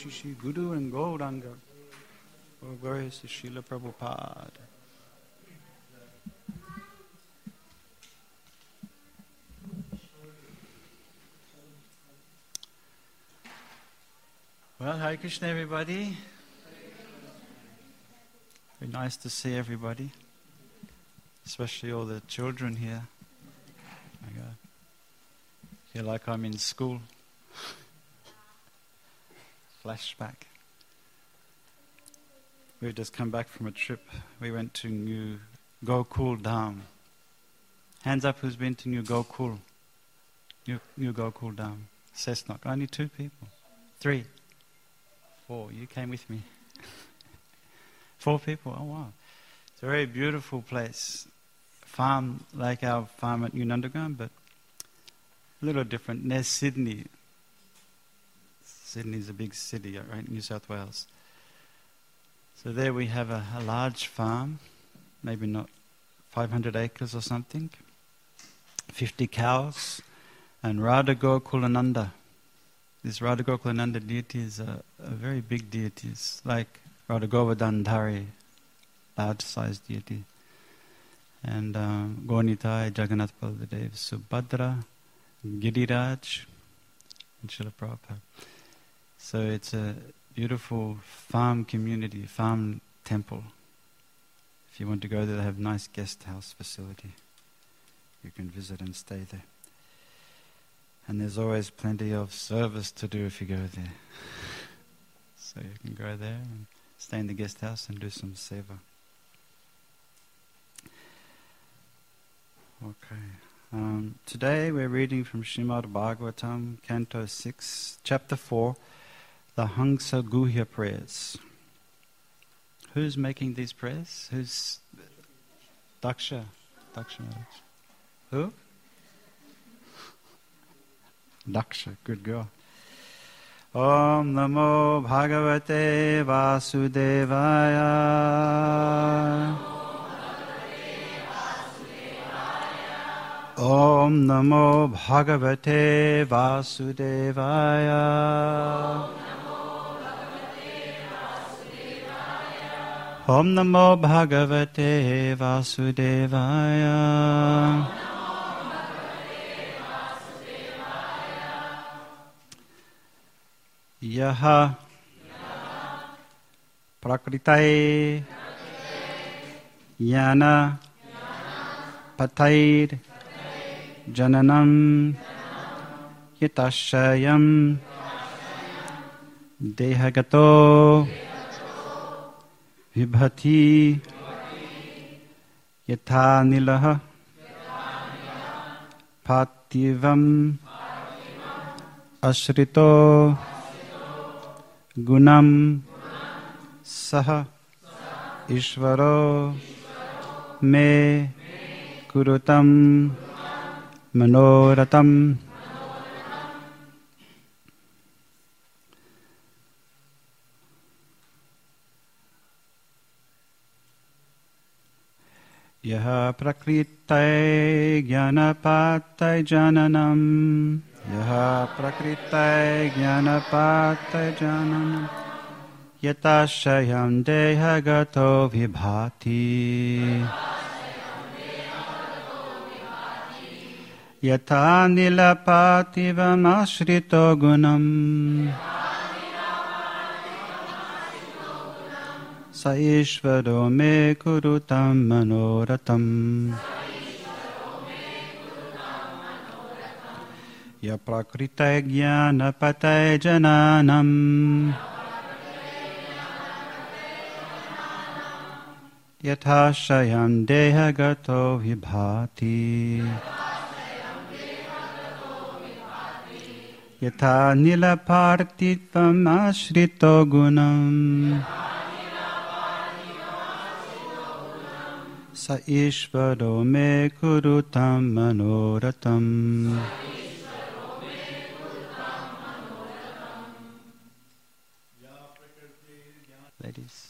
Shishi Guru and Gauranga. Oh, glorious to Srila Prabhupada. Well, Hare Krishna, everybody. Very nice to see everybody, especially all the children here. I feel like I'm in school. Flashback. We've just come back from a trip. We went to New Gokul Dham. Hands up who's been to New Gokul? New Gokul Dham. Cessnock. Only 2 people. 3. 4. You came with me. 4 people. Oh wow. It's a very beautiful place. Farm like our farm at New Nandagram, but a little different. Near Sydney. Sydney's a big city, right? New South Wales. So there we have a large farm, maybe not 500 acres or something, 50 cows, and Radha Gokulananda. This Radha Gokulananda deity is a very big deity. It's like Radha Govardhandhari, large-sized deity. And Gaurnitai, Jagannath Baladev, Subhadra, Giriraj, and Srila Prabhupada. So it's a beautiful farm community, farm temple. If you want to go there, they have a nice guest house facility. You can visit and stay there. And there's always plenty of service to do if you go there. So you can go there and stay in the guest house and do some seva. Okay. Today we're reading from Srimad Bhagavatam, Canto 6, Chapter 4, the Hangsa Guhya prayers. Who's making these prayers? Who's Daksha? Daksha Maharaj. Who? Daksha, good girl. Om Namo Bhagavate Vasudevaya. Om Namo Bhagavate Vasudevaya. Om Namo Bhagavate Vasudevaya. Yaha Prakritai Yana Patair Jananam Yatashayam Dehagato Vibhati Yatha Nilaha Pativam Ashrito Gunam Saha Ishvaro Me Kurutam Manoratam. Yaha prakritai jnanapatai jananam. Yaha prakritai jnanapatai jananam. Yatashayam dehagato vibhati. Yatha nilapativam ashrito gunam. Sa ishvaro me kurutam manoratam. Ya prakrita jnana patay jananam. Yatha shayam dehagato vibhati. Yatha nilapartitvam ashrito gunam. Sa ishvaro me kurutam manoratam. Ladies.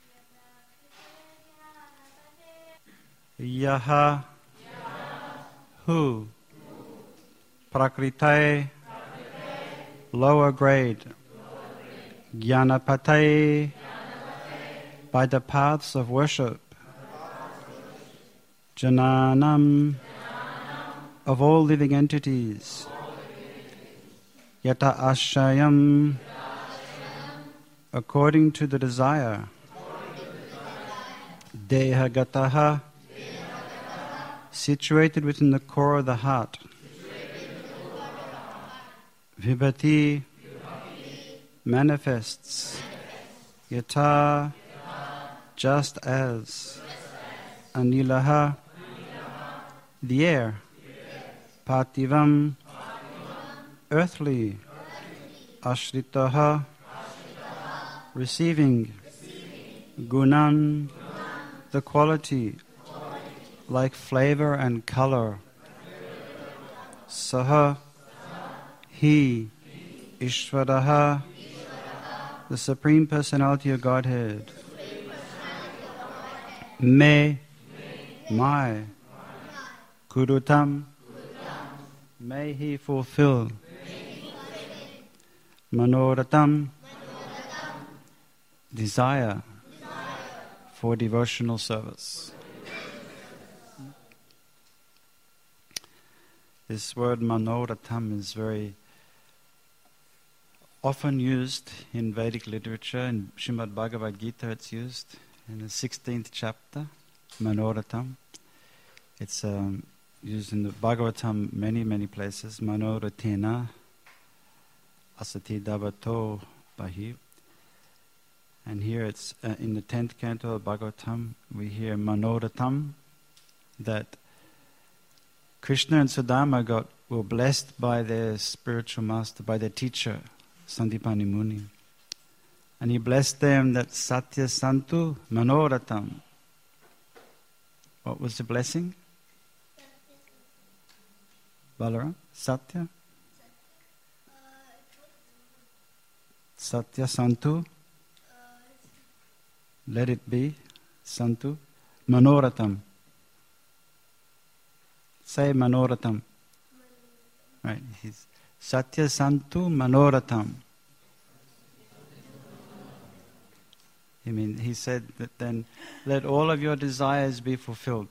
Yaha. Who? Prakritai. Lower grade. Jnanapate, by the paths of worship, Jananam, of all living entities, Yata Ashayam, according to the desire, Dehagataha, situated within the core of the heart, Vibhati, manifests, Yata, just as, Anilaha, the air, Partivam, earthly, Ashritaha, receiving, Gunan, the quality, like flavor and color, Saha, he, Ishvaraha, the Supreme Personality of Godhead, Me, my, Kurutam, may he fulfill, Manoratam, desire for devotional service. This word Manoratam is very often used in Vedic literature. In Srimad Bhagavad Gita it's used in the 16th chapter, Manoratam. It's used in the Bhagavatam many places. Manoratena asati davato bahi. And here it's in the 10th canto of Bhagavatam, we hear Manoratam, that Krishna and Sudama were blessed by their spiritual master, by their teacher, Sandipani Muni. And he blessed them that Satya Santu Manoratam. What was the blessing? Balaram? Satya? Satya Santu? Let it be. Santu. Manoratam. Say Manoratam. Right. Satya Santu Manoratam. He said that then let all of your desires be fulfilled.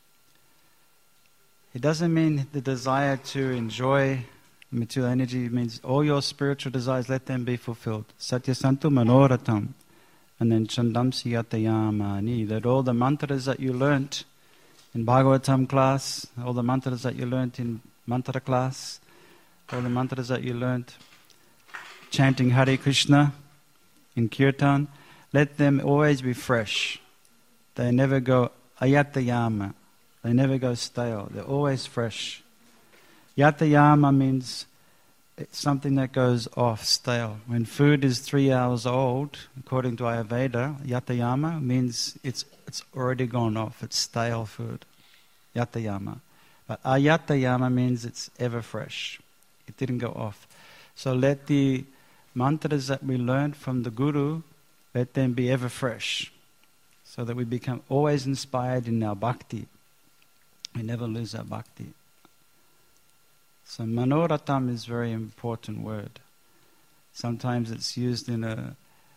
It doesn't mean the desire to enjoy material energy. It means all your spiritual desires, let them be fulfilled. Satya Santu Manoratam. And then Chandamsi Yatayamani. That all the mantras that you learnt in Bhagavatam class, all the mantras that you learnt in mantra class, all the mantras that you learnt chanting Hare Krishna in Kirtan, let them always be fresh. They never go ayatayama. They never go stale. They're always fresh. Yatayama means it's something that goes off, stale. When food is 3 hours old, according to Ayurveda, yatayama means it's already gone off. It's stale food. Yatayama. But ayatayama means it's ever fresh. It didn't go off. So let the mantras that we learned from the Guru, let them be ever fresh, so that we become always inspired in our bhakti. We never lose our bhakti. So Manoratam is a very important word. Sometimes it's used in a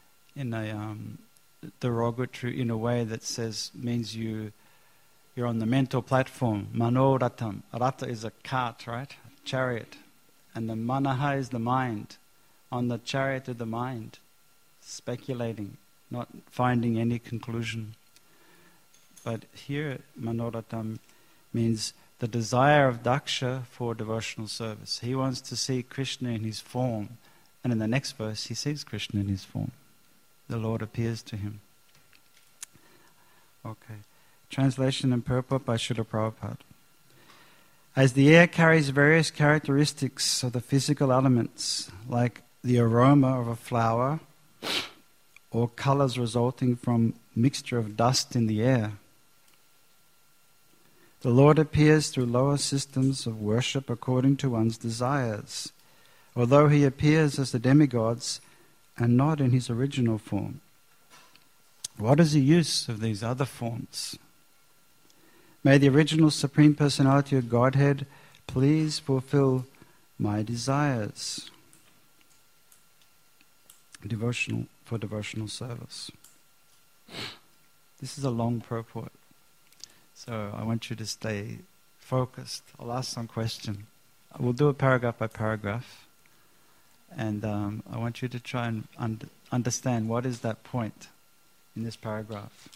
derogatory, in a way that means you're on the mental platform. Manoratam. Rata is a cart, right? A chariot. And the manaha is the mind. On the chariot of the mind. Speculating, not finding any conclusion. But here, Manoratam means the desire of Daksha for devotional service. He wants to see Krishna in his form. And in the next verse, he sees Krishna in his form. The Lord appears to him. Okay. Translation and purport by Srila Prabhupada. As the air carries various characteristics of the physical elements, like the aroma of a flower, or colors resulting from mixture of dust in the air, the Lord appears through lower systems of worship according to one's desires, although he appears as the demigods and not in his original form. What is the use of these other forms? May the original Supreme Personality of Godhead please fulfill my desires. devotional service. This is a long purport, so I want you to stay focused. I'll ask some question. We'll do it paragraph by paragraph, and I want you to try and understand what is that point in this paragraph.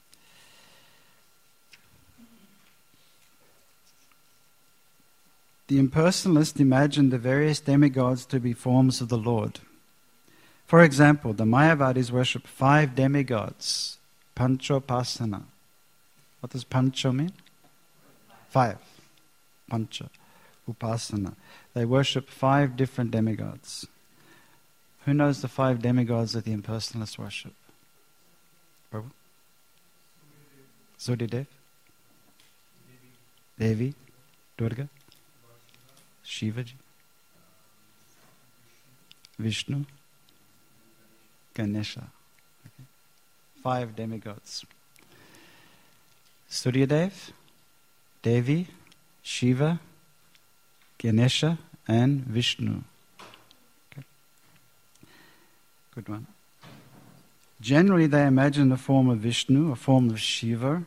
The impersonalists imagined the various demigods to be forms of the Lord. For example, the Mayavadis worship 5 demigods, Panchopasana. What does Pancho mean? 5. Pancha. Upasana. They worship 5 different demigods. Who knows the 5 demigods that the impersonalists worship? Prabhu? Suryadev? Devi? Durga? Shivaji? Vishnu? Ganesha. Okay. 5 demigods. Suryadev, Devi, Shiva, Ganesha, and Vishnu. Okay. Good one. Generally, they imagine the form of Vishnu, a form of Shiva,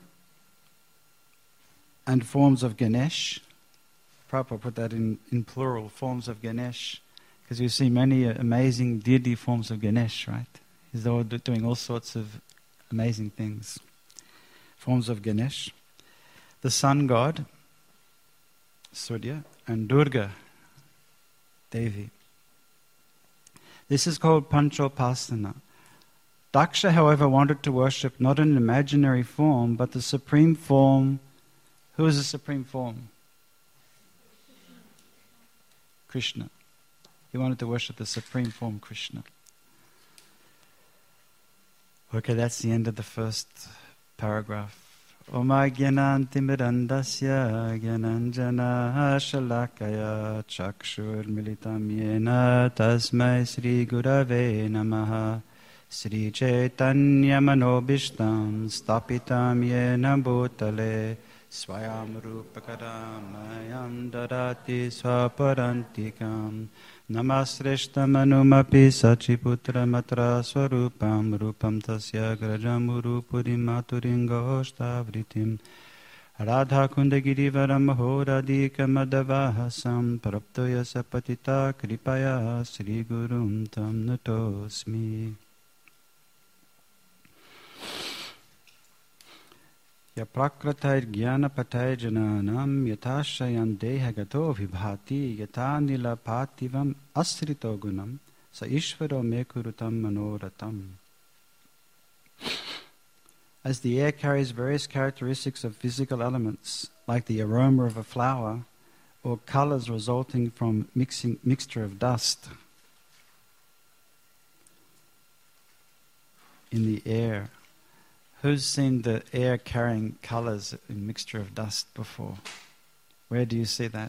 and forms of Ganesh. Prabhupada put that in plural, forms of Ganesh, because you see many amazing deity forms of Ganesh, right? He's all doing all sorts of amazing things. Forms of Ganesh. The sun god, Surya, and Durga, Devi. This is called Panchopasana. Daksha, however, wanted to worship not an imaginary form, but the supreme form. Who is the supreme form? Krishna. He wanted to worship the supreme form, Krishna. Okay, that's the end of the first paragraph. Oma Gyanantimirandasya Gyananjana Shalakaya Chakshur Militam Yena Tasmai Sri Gurave Namaha Sri Chaitanya Manobishtam Stapitam Yena Bhutale Swayam Rupakaramayam Dadati Swaparantikam Namasreshtamanumaphi Sachiputra Matra Swarupam Rupam Tasya Grajamurupuri Maturingostavritim Radha Kundagirivaram Mahoradika Madavahasam Praptoya Sapatita Kripaya Sri Gurum Tam Natosmi. Ya prakratair jnana patay jananam yatashayan dehagato vibhati yatanila pativam asrito gunam sa ishvaro mekurutam manoratam. As the air carries various characteristics of physical elements, like the aroma of a flower, or colors resulting from mixture of dust in the air. Who's seen the air carrying colors in mixture of dust before? Where do you see that?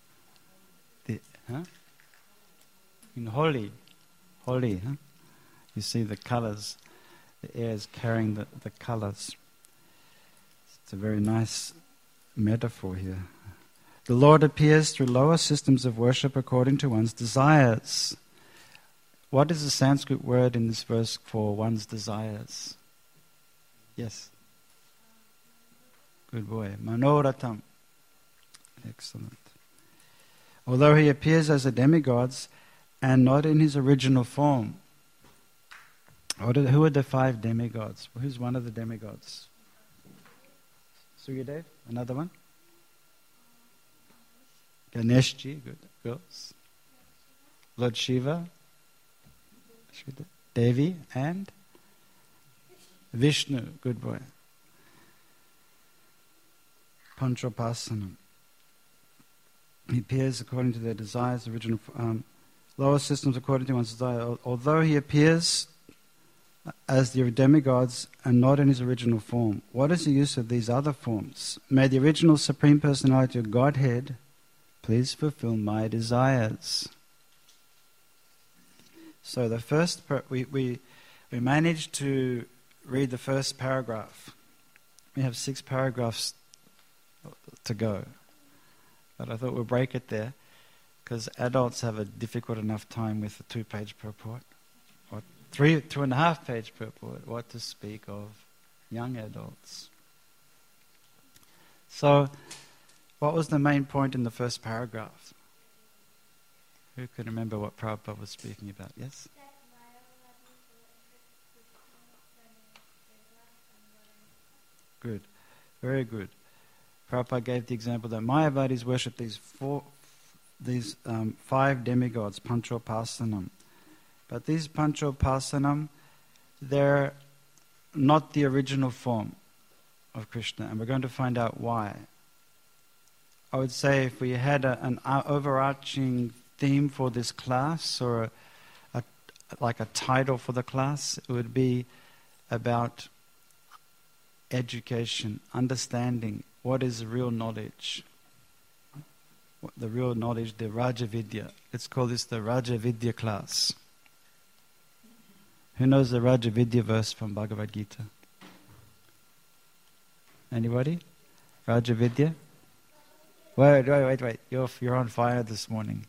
In Holi. Holi, huh? You see the colors. The air is carrying the colors. It's a very nice metaphor here. The Lord appears through lower systems of worship according to one's desires. What is the Sanskrit word in this verse for one's desires? Yes. Good boy. Manoratam. Excellent. Although he appears as a demigod and not in his original form. Who are the 5 demigods? Who's one of the demigods? Suryadev? Another one? Ganeshji. Good. Girls. Lord Shiva. Devi and Vishnu, good boy. Panchopasana. He appears according to their desires, original lower systems according to one's desire. Although he appears as the demigods and not in his original form, what is the use of these other forms? May the original Supreme Personality of Godhead please fulfill my desires. So the first, we managed to read the first paragraph. We have 6 paragraphs to go. But I thought we'll break it there because adults have a difficult enough time with a 2-page purport or 2.5 page purport, what to speak of young adults. So, what was the main point in the first paragraph? Who can remember what Prabhupada was speaking about? Yes? Good. Very good. Prabhupada gave the example that Mayavadis worship these 5 demigods, Panchopasanam. But these Panchopasanam, they're not the original form of Krishna, and we're going to find out why. I would say if we had an overarching theme for this class, or like a title for the class, it would be about education, understanding what is real knowledge. The real knowledge, the Rajavidya. Let's call this the Rajavidya class. Who knows the Rajavidya verse from Bhagavad Gita? Anybody? Rajavidya? Wait. You're on fire this morning.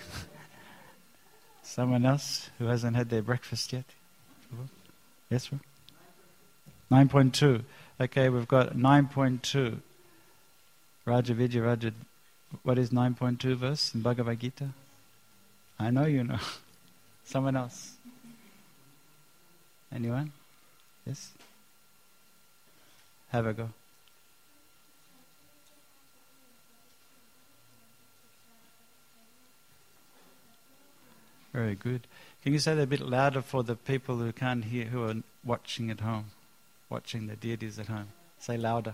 Someone else who hasn't had their breakfast yet? Yes, sir? 9.2. Okay, we've got 9.2. Rajavidya, what is 9.2 verse in Bhagavad Gita? I know you know. Someone else? Anyone? Yes? Have a go. Very good. Can you say that a bit louder for the people who can't hear, who are watching at home, watching the deities at home? Say louder.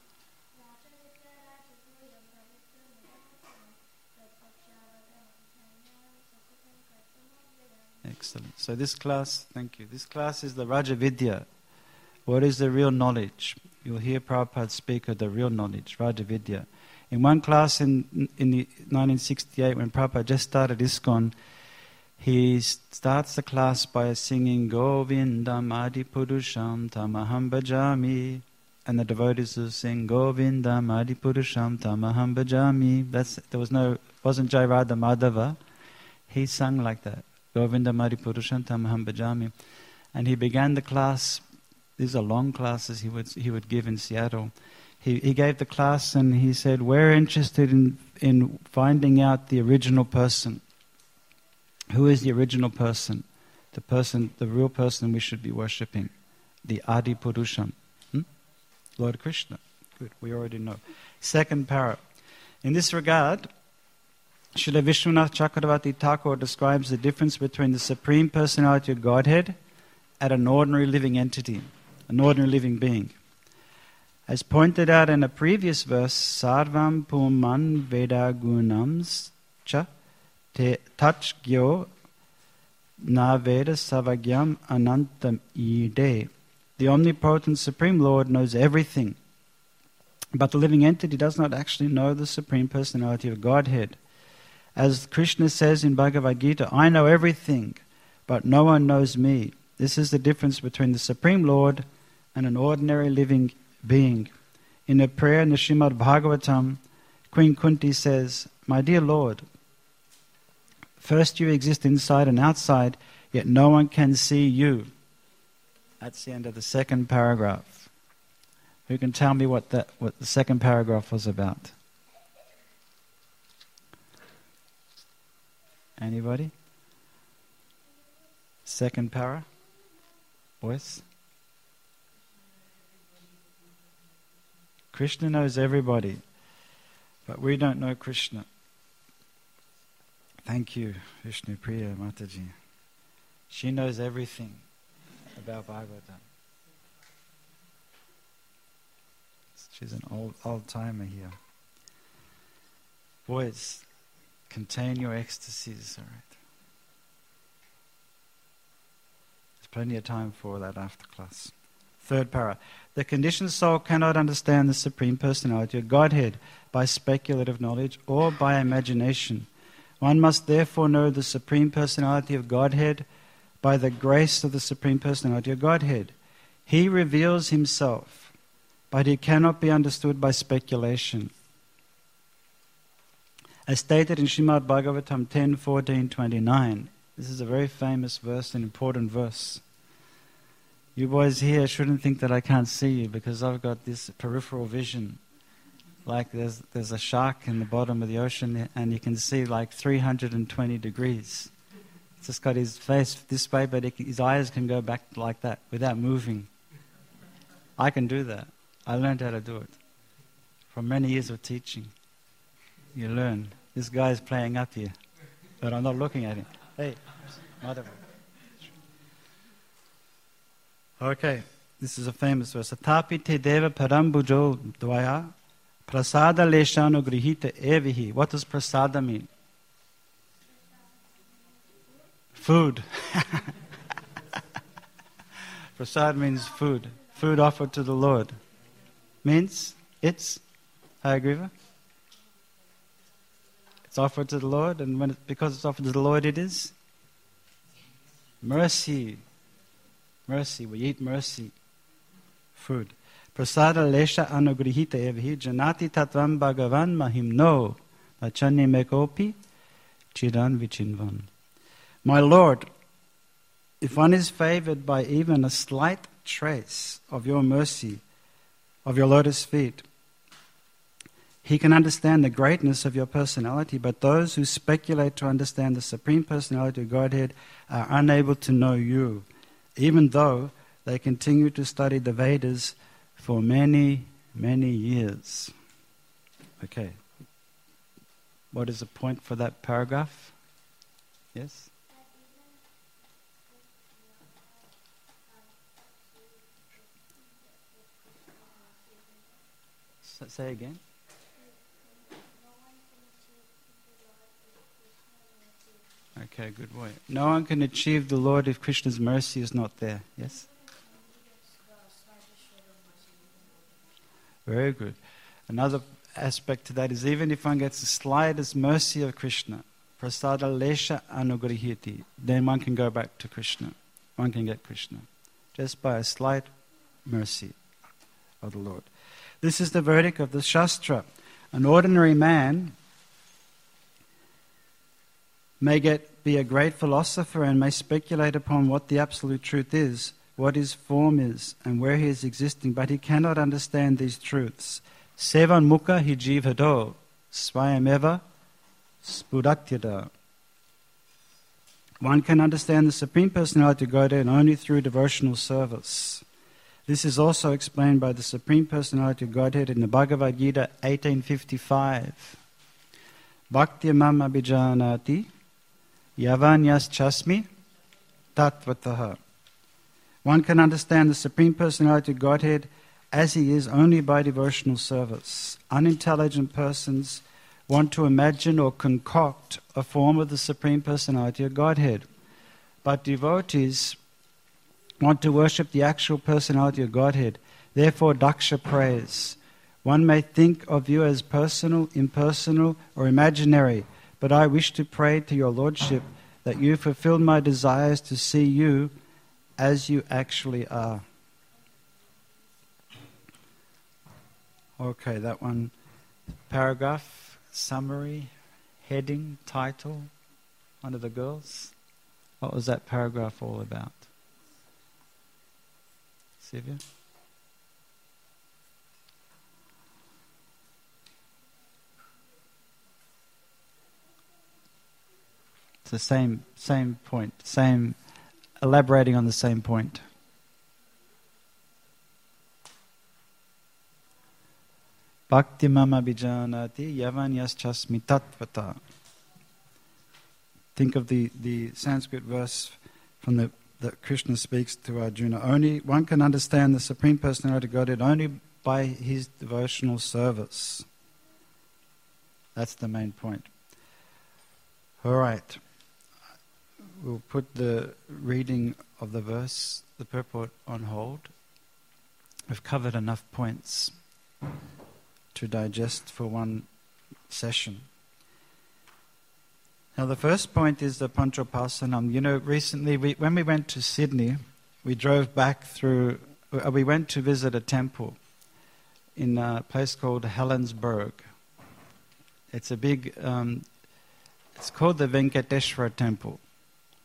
Excellent. So this class, thank you. This class is the Rajavidya. What is the real knowledge? You'll hear Prabhupada speak of the real knowledge, Rajavidya. In one class in 1968, when Prabhupada just started ISKCON, he starts the class by singing Govindam Adipurusham Tamaham Bhajami, and the devotees will sing Govindam Adipurusham Tamaham Bhajami. Wasn't Jayarada Madhava. He sung like that. Govindam Adipurusham Tamaham Bhajami. And he began the class. These are long classes he would give in Seattle. He gave the class and he said, we're interested in finding out the original person. Who is the original person? The real person we should be worshipping. The Adi Purusham. Lord Krishna. Good, we already know. Second para. In this regard, Srila Vishwanath Chakravarti Thakur describes the difference between the Supreme Personality of Godhead and an ordinary living entity, an ordinary living being. As pointed out in a previous verse, Sarvam Puman Veda Gunams Cha Tachgyo Na Veda Savagyam Anantam Ide. The omnipotent Supreme Lord knows everything, but the living entity does not actually know the Supreme Personality of Godhead. As Krishna says in Bhagavad Gita, I know everything, but no one knows me. This is the difference between the Supreme Lord and an ordinary living being. In a prayer in the Srimad Bhagavatam, Queen Kunti says, my dear Lord, first you exist inside and outside, yet no one can see you. That's the end of the second paragraph. Who can tell me what the second paragraph was about? Anybody? Second para? Voice? Krishna knows everybody, but we don't know Krishna. Thank you, Vishnu Priya Mataji. She knows everything about Bhagavatam. She's an old timer here. Boys, contain your ecstasies, all right? There's plenty of time for that after class. Third para. The conditioned soul cannot understand the Supreme Personality of Godhead by speculative knowledge or by imagination. One must therefore know the Supreme Personality of Godhead by the grace of the Supreme Personality of Godhead. He reveals himself, but he cannot be understood by speculation. As stated in Srimad Bhagavatam 10:14-29, This is a very famous verse, an important verse. You boys here shouldn't think that I can't see you because I've got this peripheral vision. Like there's a shark in the bottom of the ocean and you can see like 320 degrees. It's just got his face this way, but his eyes can go back like that without moving. I can do that. I learned how to do it. From many years of teaching. You learn. This guy's playing up here, but I'm not looking at him. Hey, mother. Okay, this is a famous verse. Atapi te deva parambujo dvaya prasada leshano grihita evihi. What does prasada mean? Food. Prasad means food. Food offered to the Lord. Means it's Hayagriva. It's offered to the Lord, and because it's offered to the Lord, it is mercy. Mercy, we eat mercy. Food. Prasada lesha anugrihita evhi janati tatvam bhagavan mahimno achani mekopi chiran vichinvan. My Lord, if one is favored by even a slight trace of your mercy, of your lotus feet, he can understand the greatness of your personality, but those who speculate to understand the Supreme Personality of Godhead are unable to know you, even though they continue to study the Vedas for many, many years. Okay. What is the point for that paragraph? Yes? Say again. Okay, good boy. No one can achieve the Lord if Krishna's mercy is not there. Yes? Very good. Another aspect to that is even if one gets the slightest mercy of Krishna, prasada lesha anugrihiti, then one can go back to Krishna. One can get Krishna. Just by a slight mercy of the Lord. This is the verdict of the Shastra. An ordinary man may be a great philosopher and may speculate upon what the absolute truth is, what his form is, and where he is existing, but he cannot understand these truths. Sevan mukha hi jivado, swayameva spuratyada. One can understand the Supreme Personality of Godhead only through devotional service. This is also explained by the Supreme Personality of Godhead in the Bhagavad Gita 1855. Bhakti mam abhijanati yavanyas chasmi tatvataha. One can understand the Supreme Personality of Godhead as he is only by devotional service. Unintelligent persons want to imagine or concoct a form of the Supreme Personality of Godhead. But devotees want to worship the actual personality of Godhead. Therefore, Daksha prays, one may think of you as personal, impersonal, or imaginary, but I wish to pray to your Lordship that you fulfill my desires to see you as you actually are. Okay, that one. Paragraph, summary, heading, title, one of the girls. What was that paragraph all about? Sylvia? It's the same point, elaborating on the same point. Bhakti mama bijanati yavanyas chasmi tatvata. Think of the Sanskrit verse from that Krishna speaks to Arjuna. Only one can understand the Supreme Personality of Godhead only by his devotional service. That's the main point. All right. We'll put the reading of the verse, the purport, on hold. We've covered enough points to digest for one session. Now the first point is the Panchopasanam. You know, recently when we went to Sydney, we drove back through, we went to visit a temple in a place called Helensburgh. It's a big, it's called the Venkateshwara Temple.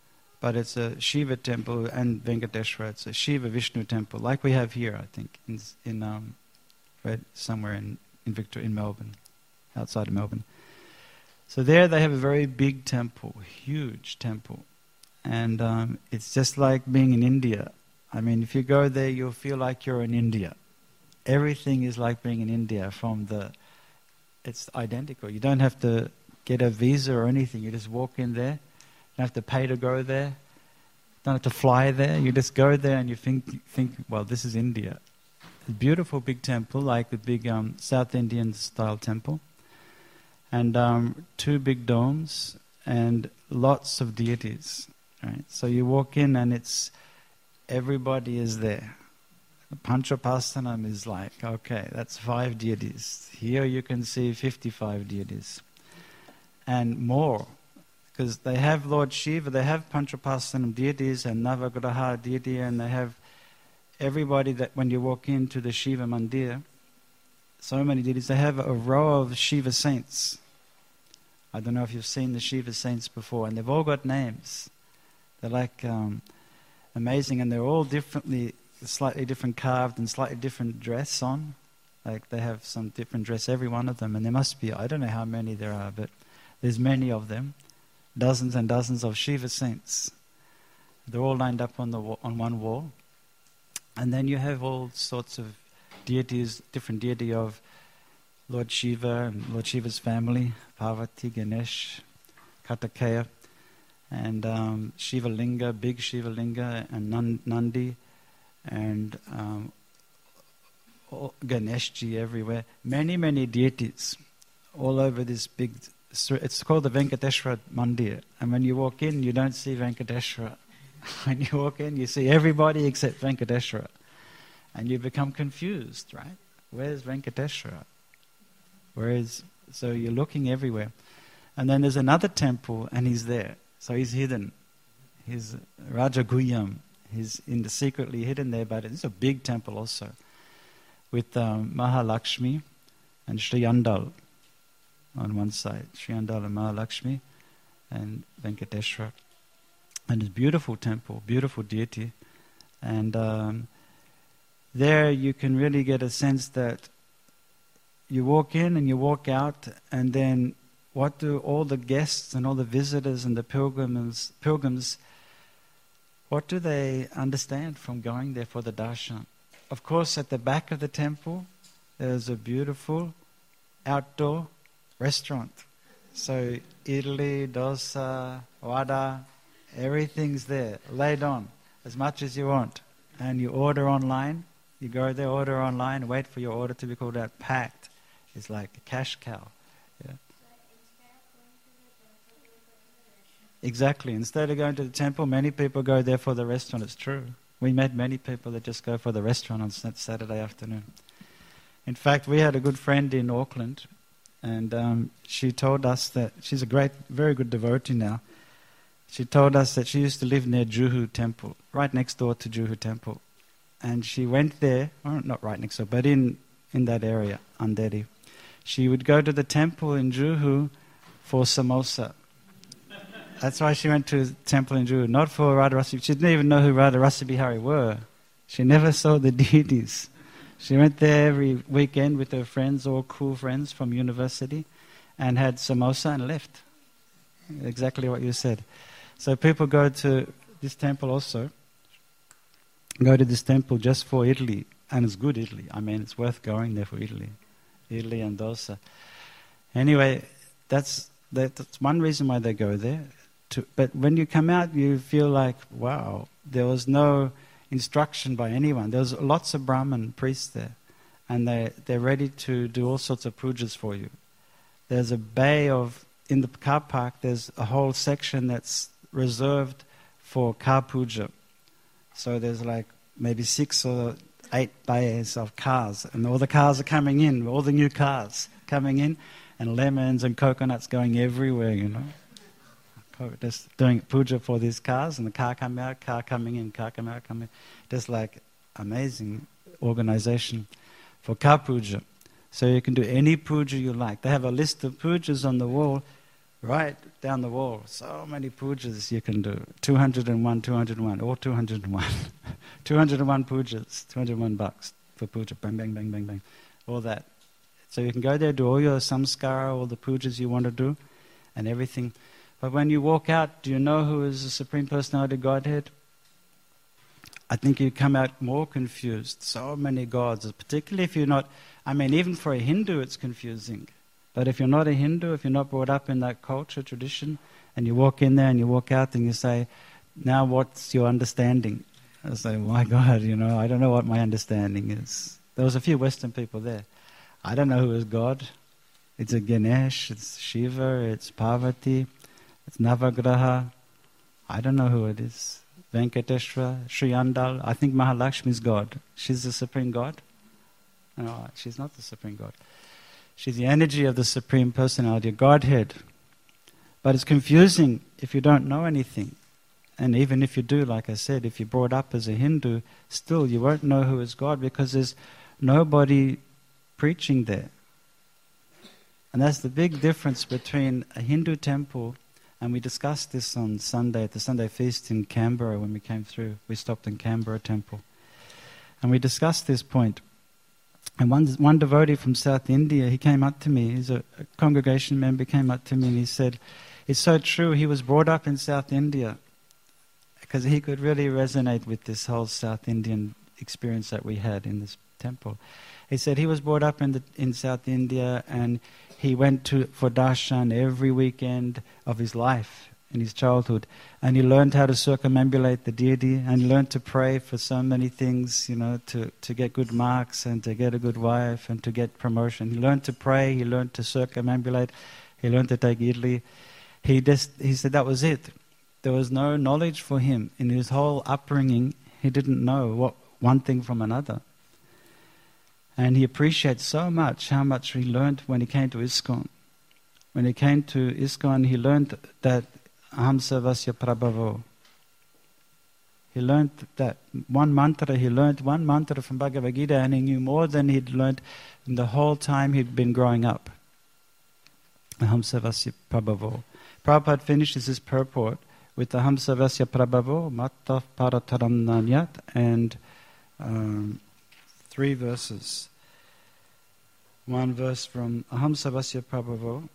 but it's a Shiva temple and Venkateshwara. It's a Shiva Vishnu temple, like we have here, I think, right somewhere in Melbourne, outside of Melbourne. So there they have a very big temple, huge temple, and it's just like being in India. I mean, if you go there, you'll feel like you're in India. Everything is like being in India. It's identical. You don't have to get a visa or anything. You just walk in there. You don't have to pay to go there. You don't have to fly there. You just go there and you think, well, this is India. A beautiful big temple, like a big South Indian style temple. And 2 big domes and lots of deities. Right? So you walk in and everybody is there. Panchapasanam is like, okay, that's 5 deities. Here you can see 55 deities. And more. Because they have Lord Shiva, they have Panchapasanam deities and Navagraha deity, and they have everybody that when you walk into the Shiva Mandir, so many deities, they have a row of Shiva saints. I don't know if you've seen the Shiva saints before, and they've all got names. They're like amazing, and they're all slightly different carved and slightly different dress on. Like they have some different dress, every one of them, and there must be, I don't know how many there are, but there's many of them. Dozens and dozens of Shiva saints. They're all lined up on one wall. And then you have all sorts of deities, different deity of Lord Shiva and Lord Shiva's family, Parvati, Ganesh, Kartikeya, and Shiva Linga, big Shiva Linga, and Nandi, and Ganeshji everywhere. Many, many deities all over this big. It's called the Venkateshwara Mandir. And when you walk in, you don't see Venkateshwara. When you walk in, you see everybody except Venkateshwara. And you become confused, right? Where's Venkateshwara? So you're looking everywhere. And then there's another temple, and he's there. So he's hidden. He's Raja Guyam. He's secretly hidden there, but it's a big temple also, with Mahalakshmi and Sri Andal on one side. Sri Andal and Mahalakshmi and Venkateshwara. And it's a beautiful temple, beautiful deity. And there you can really get a sense that you walk in and you walk out, and then what do all the guests and all the visitors and the pilgrims, what do they understand from going there for the darshan? Of course, at the back of the temple, there's a beautiful outdoor restaurant. So idli, dosa, vada, everything's there, laid on, as much as you want. And you order online. You go there, order online, wait for your order to be called out, packed. It's like a cash cow. Yeah. Exactly. Instead of going to the temple, many people go there for the restaurant. It's true. We met many people that just go for the restaurant on Saturday afternoon. In fact, we had a good friend in Auckland, and she told us that she's a very good devotee now. She told us that she used to live near Juhu Temple, right next door to Juhu Temple. And she went there, or not right next door, but in that area, Andheri. She would go to the temple in Juhu for samosa. That's why she went to the temple in Juhu, not for Radharasi. She didn't even know who Radharasi Bihari were. She never saw the deities. She went there every weekend with her friends, all cool friends from university, and had samosa and left. Exactly what you said. So people go to this temple also, go to this temple just for idli, and it's good idli. I mean, it's worth going there for idli and dosa. Anyway, that's one reason why they go there. But when you come out, you feel like, wow, there was no instruction by anyone. There's lots of Brahmin priests there, and they're ready to do all sorts of pujas for you. There's a bay in the car park, there's a whole section that's reserved for car puja. So there's like maybe 6 or 8 bays of cars, and all the cars are coming in, all the new cars coming in, and lemons and coconuts going everywhere, you know. Just doing puja for these cars, and the car coming out, car coming in, car coming out, coming in. Just like amazing organization for car puja. So you can do any puja you like. They have a list of pujas on the wall right down the wall. So many pujas you can do. 201, 201, or 201. 201 pujas, 201 bucks for puja. Bang, bang, bang, bang, bang. All that. So you can go there, do all your samskara, all the pujas you want to do, and everything. But when you walk out, do you know who is the Supreme Personality Godhead? I think you come out more confused. So many gods, particularly if you're not, even for a Hindu it's confusing. But if you're not a Hindu, if you're not brought up in that culture, tradition, and you walk in there and you walk out and you say, now what's your understanding? I say, my God, I don't know what my understanding is. There was a few Western people there. I don't know who is God. It's a Ganesh, it's Shiva, it's Parvati, it's Navagraha. I don't know who it is. Venkateshwara, Sri Andal. I think Mahalakshmi is God. She's the Supreme God? No, she's not the Supreme God. She's the energy of the Supreme Personality, Godhead. But it's confusing if you don't know anything. And even if you do, like I said, if you're brought up as a Hindu, still you won't know who is God because there's nobody preaching there. And that's the big difference between a Hindu temple, and we discussed this on Sunday, at the Sunday feast in Canberra when we came through. We stopped in Canberra temple. And we discussed this point. And one devotee from South India, he came up to me, he's a congregation member, came up to me and he said, it's so true, he was brought up in South India because he could really resonate with this whole South Indian experience that we had in this temple. He said he was brought up in South India and he went for darshan every weekend of his life in his childhood, and he learned how to circumambulate the deity and he learned to pray for so many things, to get good marks and to get a good wife and to get promotion. He learned to pray, he learned to circumambulate, he learned to take idli. He said that was it. There was no knowledge for him in his whole upbringing. He didn't know one thing from another. And he appreciates so much how much he learned when he came to ISKCON. When he came to ISKCON, he learned that Aham Sarvasya Prabhavo. He learned that one mantra from Bhagavad Gita, and he knew more than he'd learned in the whole time he'd been growing up. Aham Sarvasya Prabhavo. Prabhupada finishes his purport with Aham Sarvasya Prabhavo, Matta Parataram Nanyat, and 3 verses. One verse from Aham Sarvasya Prabhavo,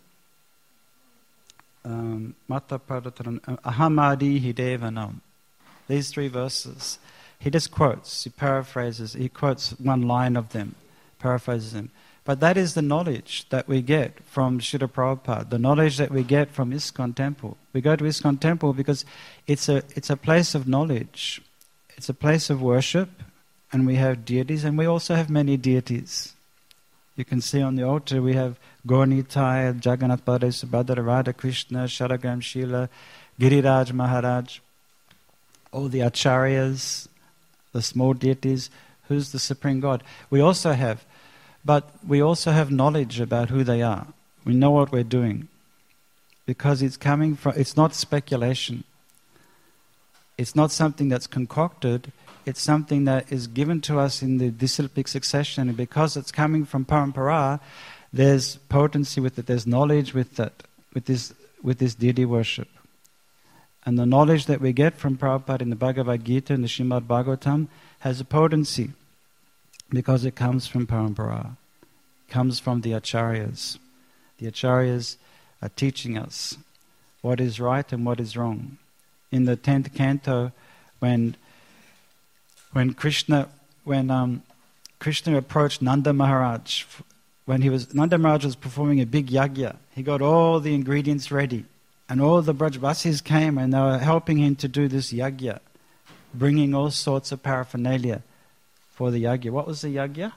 Mata Parataram, Ahamadi Hidevanam. These 3 verses. He just quotes, he paraphrases, he quotes one line of them, paraphrases them. But that is the knowledge that we get from Srila Prabhupada, the knowledge that we get from ISKCON Temple. We go to ISKCON Temple because it's a place of knowledge. It's a place of worship, and we have deities, and we also have many deities. You can see on the altar we have Gaurnitai, Jagannath Baladev Subhadra, Radha Krishna, Sharagram Shila, Giriraj Maharaj, all the acharyas, the small deities. Who's the Supreme God? We also have knowledge about who they are. We know what we're doing because it's not speculation. It's not something that's concocted. It's something that is given to us in the disciplic succession, and because it's coming from Parampara, there's potency with it, there's knowledge with it, with this deity worship. And the knowledge that we get from Prabhupada in the Bhagavad Gita and the Srimad Bhagavatam has a potency because it comes from Parampara. It comes from the acharyas. The acharyas are teaching us what is right and what is wrong. In the 10th canto, when Krishna approached Nanda Maharaj, Nanda Maharaj was performing a big yagya. He got all the ingredients ready, and all the Brajvasis came and they were helping him to do this yagya, bringing all sorts of paraphernalia for the yagya. What was the yagya?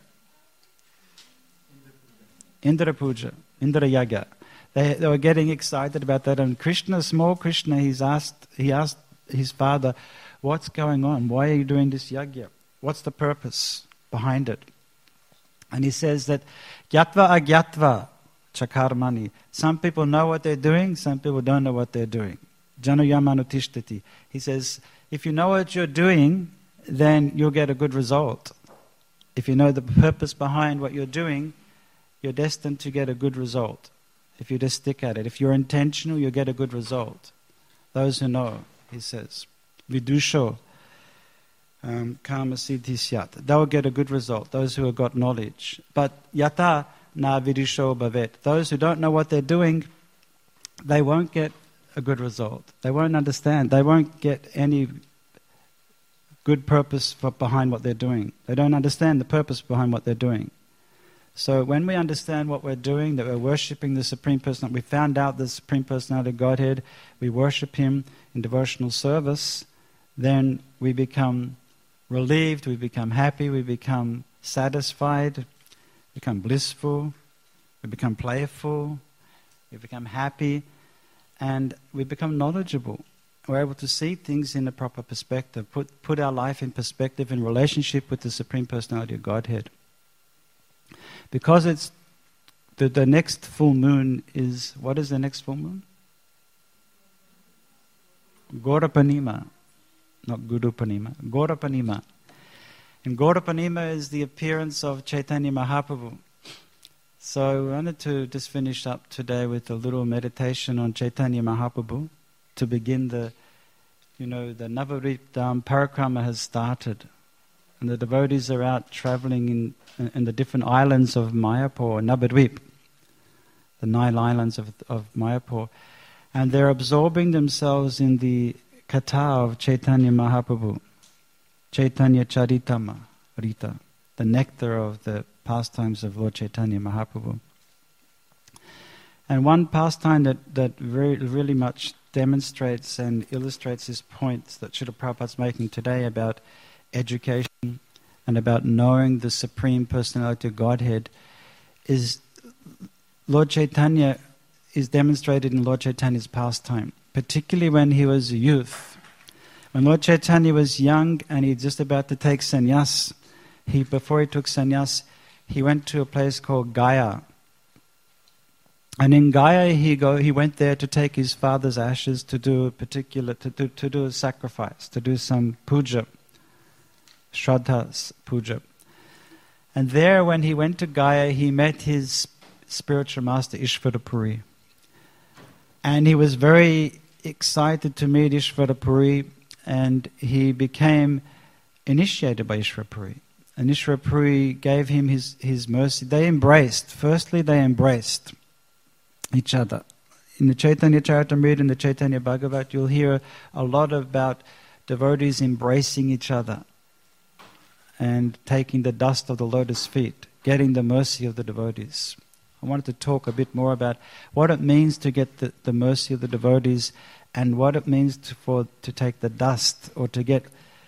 Indra Puja, Indra Yagya. They were getting excited about that, and small Krishna, he asked his father, what's going on? Why are you doing this yagya? What's the purpose behind it? And he says that Gyatva Agyatva Chakarmani. Some people know what they're doing, some people don't know what they're doing. Janayamanutishthati. He says, if you know what you're doing, then you'll get a good result. If you know the purpose behind what you're doing, you're destined to get a good result. if you just stick at it. If you're intentional, you'll get a good result. Those who know, he says, vidusho kama siddhi syat. They'll get a good result, those who have got knowledge. But yata na vidusho bhavet. Those who don't know what they're doing, they won't get a good result. They won't understand. They won't get any good purpose behind what they're doing. They don't understand the purpose behind what they're doing. So when we understand what we're doing, that we're worshipping the Supreme Personality, we found out the Supreme Personality of Godhead, we worship Him in devotional service, then we become relieved, we become happy, we become satisfied, we become blissful, we become playful, we become happy, and we become knowledgeable. We're able to see things in a proper perspective, put our life in perspective in relationship with the Supreme Personality of Godhead. Because it's the next full moon is, what is the next full moon? Gaurapanima, not Gurupanima, Gaurapanima. And Gaurapanima is the appearance of Chaitanya Mahaprabhu. So I wanted to just finish up today with a little meditation on Chaitanya Mahaprabhu to begin the Navadvip Dham Parikrama has started. And the devotees are out traveling in the different islands of Mayapur, Navadvip, the 9 islands of Mayapur. And they're absorbing themselves in the katha of Chaitanya Mahaprabhu, Chaitanya Charitama Rita, the nectar of the pastimes of Lord Chaitanya Mahaprabhu. And one pastime that really much demonstrates and illustrates this point that Srila Prabhupada's making today about education and about knowing the Supreme Personality of Godhead is Lord Chaitanya is demonstrated in Lord Chaitanya's pastime, particularly when he was a youth. When Lord Chaitanya was young and he's just about to take sannyas, before he took sannyas, he went to a place called Gaya. And in Gaya, he went there to take his father's ashes to do to do a sacrifice, to do some puja, Shraddha puja. And there, when he went to Gaya, he met his spiritual master, Ishvarapuri. And he was very excited to meet Ishvarapuri, and he became initiated by Ishvarapuri. And Ishvarapuri gave him his mercy. They embraced each other. In the Chaitanya Charitamrita, in the Chaitanya Bhagavat, you'll hear a lot about devotees embracing each other and taking the dust of the lotus feet, getting the mercy of the devotees. I wanted to talk a bit more about what it means to get the mercy of the devotees and what it means to take the dust, or to get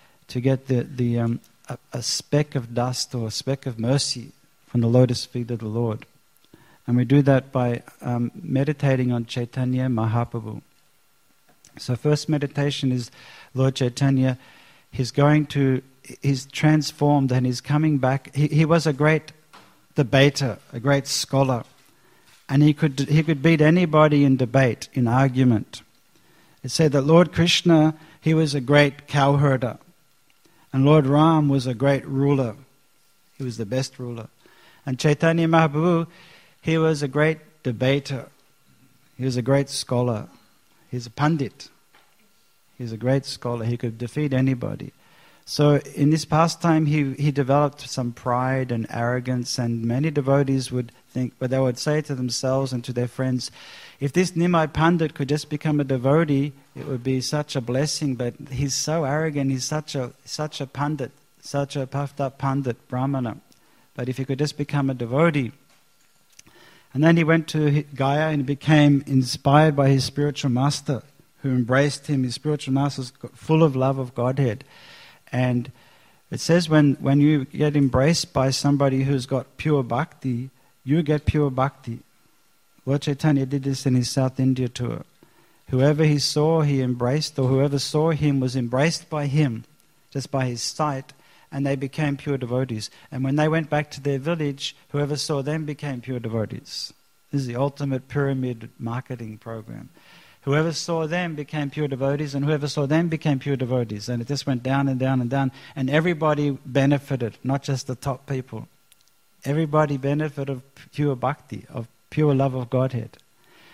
a speck of dust or a speck of mercy from the lotus feet of the Lord. And we do that by meditating on Chaitanya Mahaprabhu. So first meditation is Lord Chaitanya. He's transformed and he's coming back. He was a great debater, a great scholar. And he could beat anybody in debate, in argument. It said that Lord Krishna, he was a great cowherder. And Lord Ram was a great ruler. He was the best ruler. And Chaitanya Mahaprabhu, he was a great debater. He was a great scholar. He's a pandit. He's a great scholar. He could defeat anybody. So in this pastime, he developed some pride and arrogance, and many devotees would think, but they would say to themselves and to their friends, if this Nimai Pandit could just become a devotee, it would be such a blessing, but he's so arrogant, he's such a pandit, such a puffed up pandit, brahmana. But if he could just become a devotee. And then he went to Gaya and became inspired by his spiritual master, who embraced him. His spiritual master was full of love of Godhead. And it says when you get embraced by somebody who's got pure bhakti, you get pure bhakti. Lord Chaitanya did this in his South India tour. Whoever he saw, he embraced, or whoever saw him was embraced by him, just by his sight, and they became pure devotees. And when they went back to their village, whoever saw them became pure devotees. This is the ultimate pyramid marketing program. Whoever saw them became pure devotees, and whoever saw them became pure devotees. And it just went down and down and down. And everybody benefited, not just the top people. Everybody benefited of pure bhakti, of pure love of Godhead.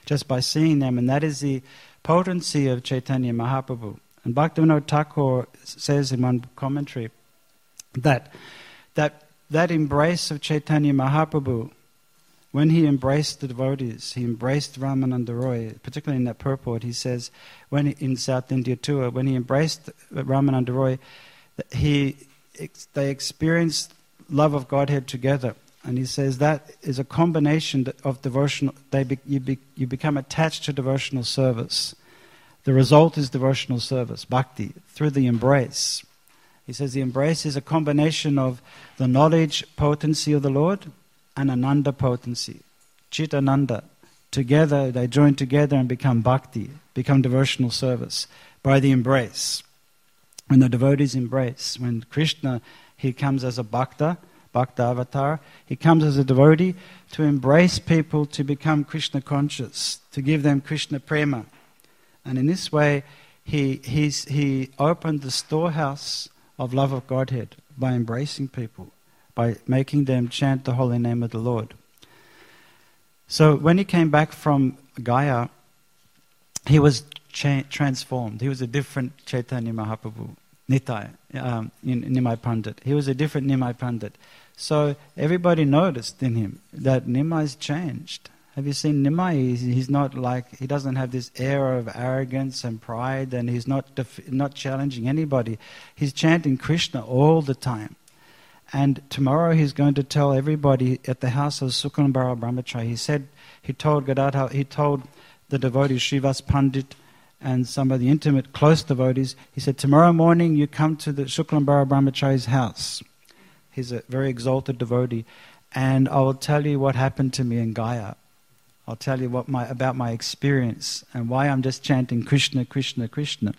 just by seeing them, and that is the potency of Chaitanya Mahaprabhu. And Bhaktivinoda Thakur says in one commentary that embrace of Chaitanya Mahaprabhu, when he embraced the devotees, he embraced Ramananda Roy, particularly in that purport, he says, in South India tour, when he embraced Ramananda Roy, they experienced love of Godhead together. And he says that is a combination of devotional, you become attached to devotional service. The result is devotional service, bhakti, through the embrace. He says the embrace is a combination of the knowledge potency of the Lord and Ananda potency, Chit Ananda. Together, they join together and become bhakti, become devotional service by the embrace. When the devotees embrace, when Krishna, he comes as a bhakta avatar, he comes as a devotee to embrace people to become Krishna conscious, to give them Krishna prema. And in this way, he opened the storehouse of love of Godhead by embracing people, by making them chant the holy name of the Lord. So when he came back from Gaya, he was transformed. He was a different Chaitanya Mahaprabhu, Nitai, Nimai Pandit. He was a different Nimai Pandit. So everybody noticed in him that Nimai's changed. Have you seen Nimai? He's not like, he doesn't have this air of arrogance and pride, and he's not challenging anybody. He's chanting Krishna all the time. And tomorrow he's going to tell everybody at the house of Sukalambara Brahmachari. He told the devotees, Srivas Pandit, and some of the intimate, close devotees, he said, tomorrow morning you come to the Sukalambara Brahmachari's house. He's a very exalted devotee. And I will tell you what happened to me in Gaya. I'll tell you about my experience and why I'm just chanting Krishna, Krishna, Krishna.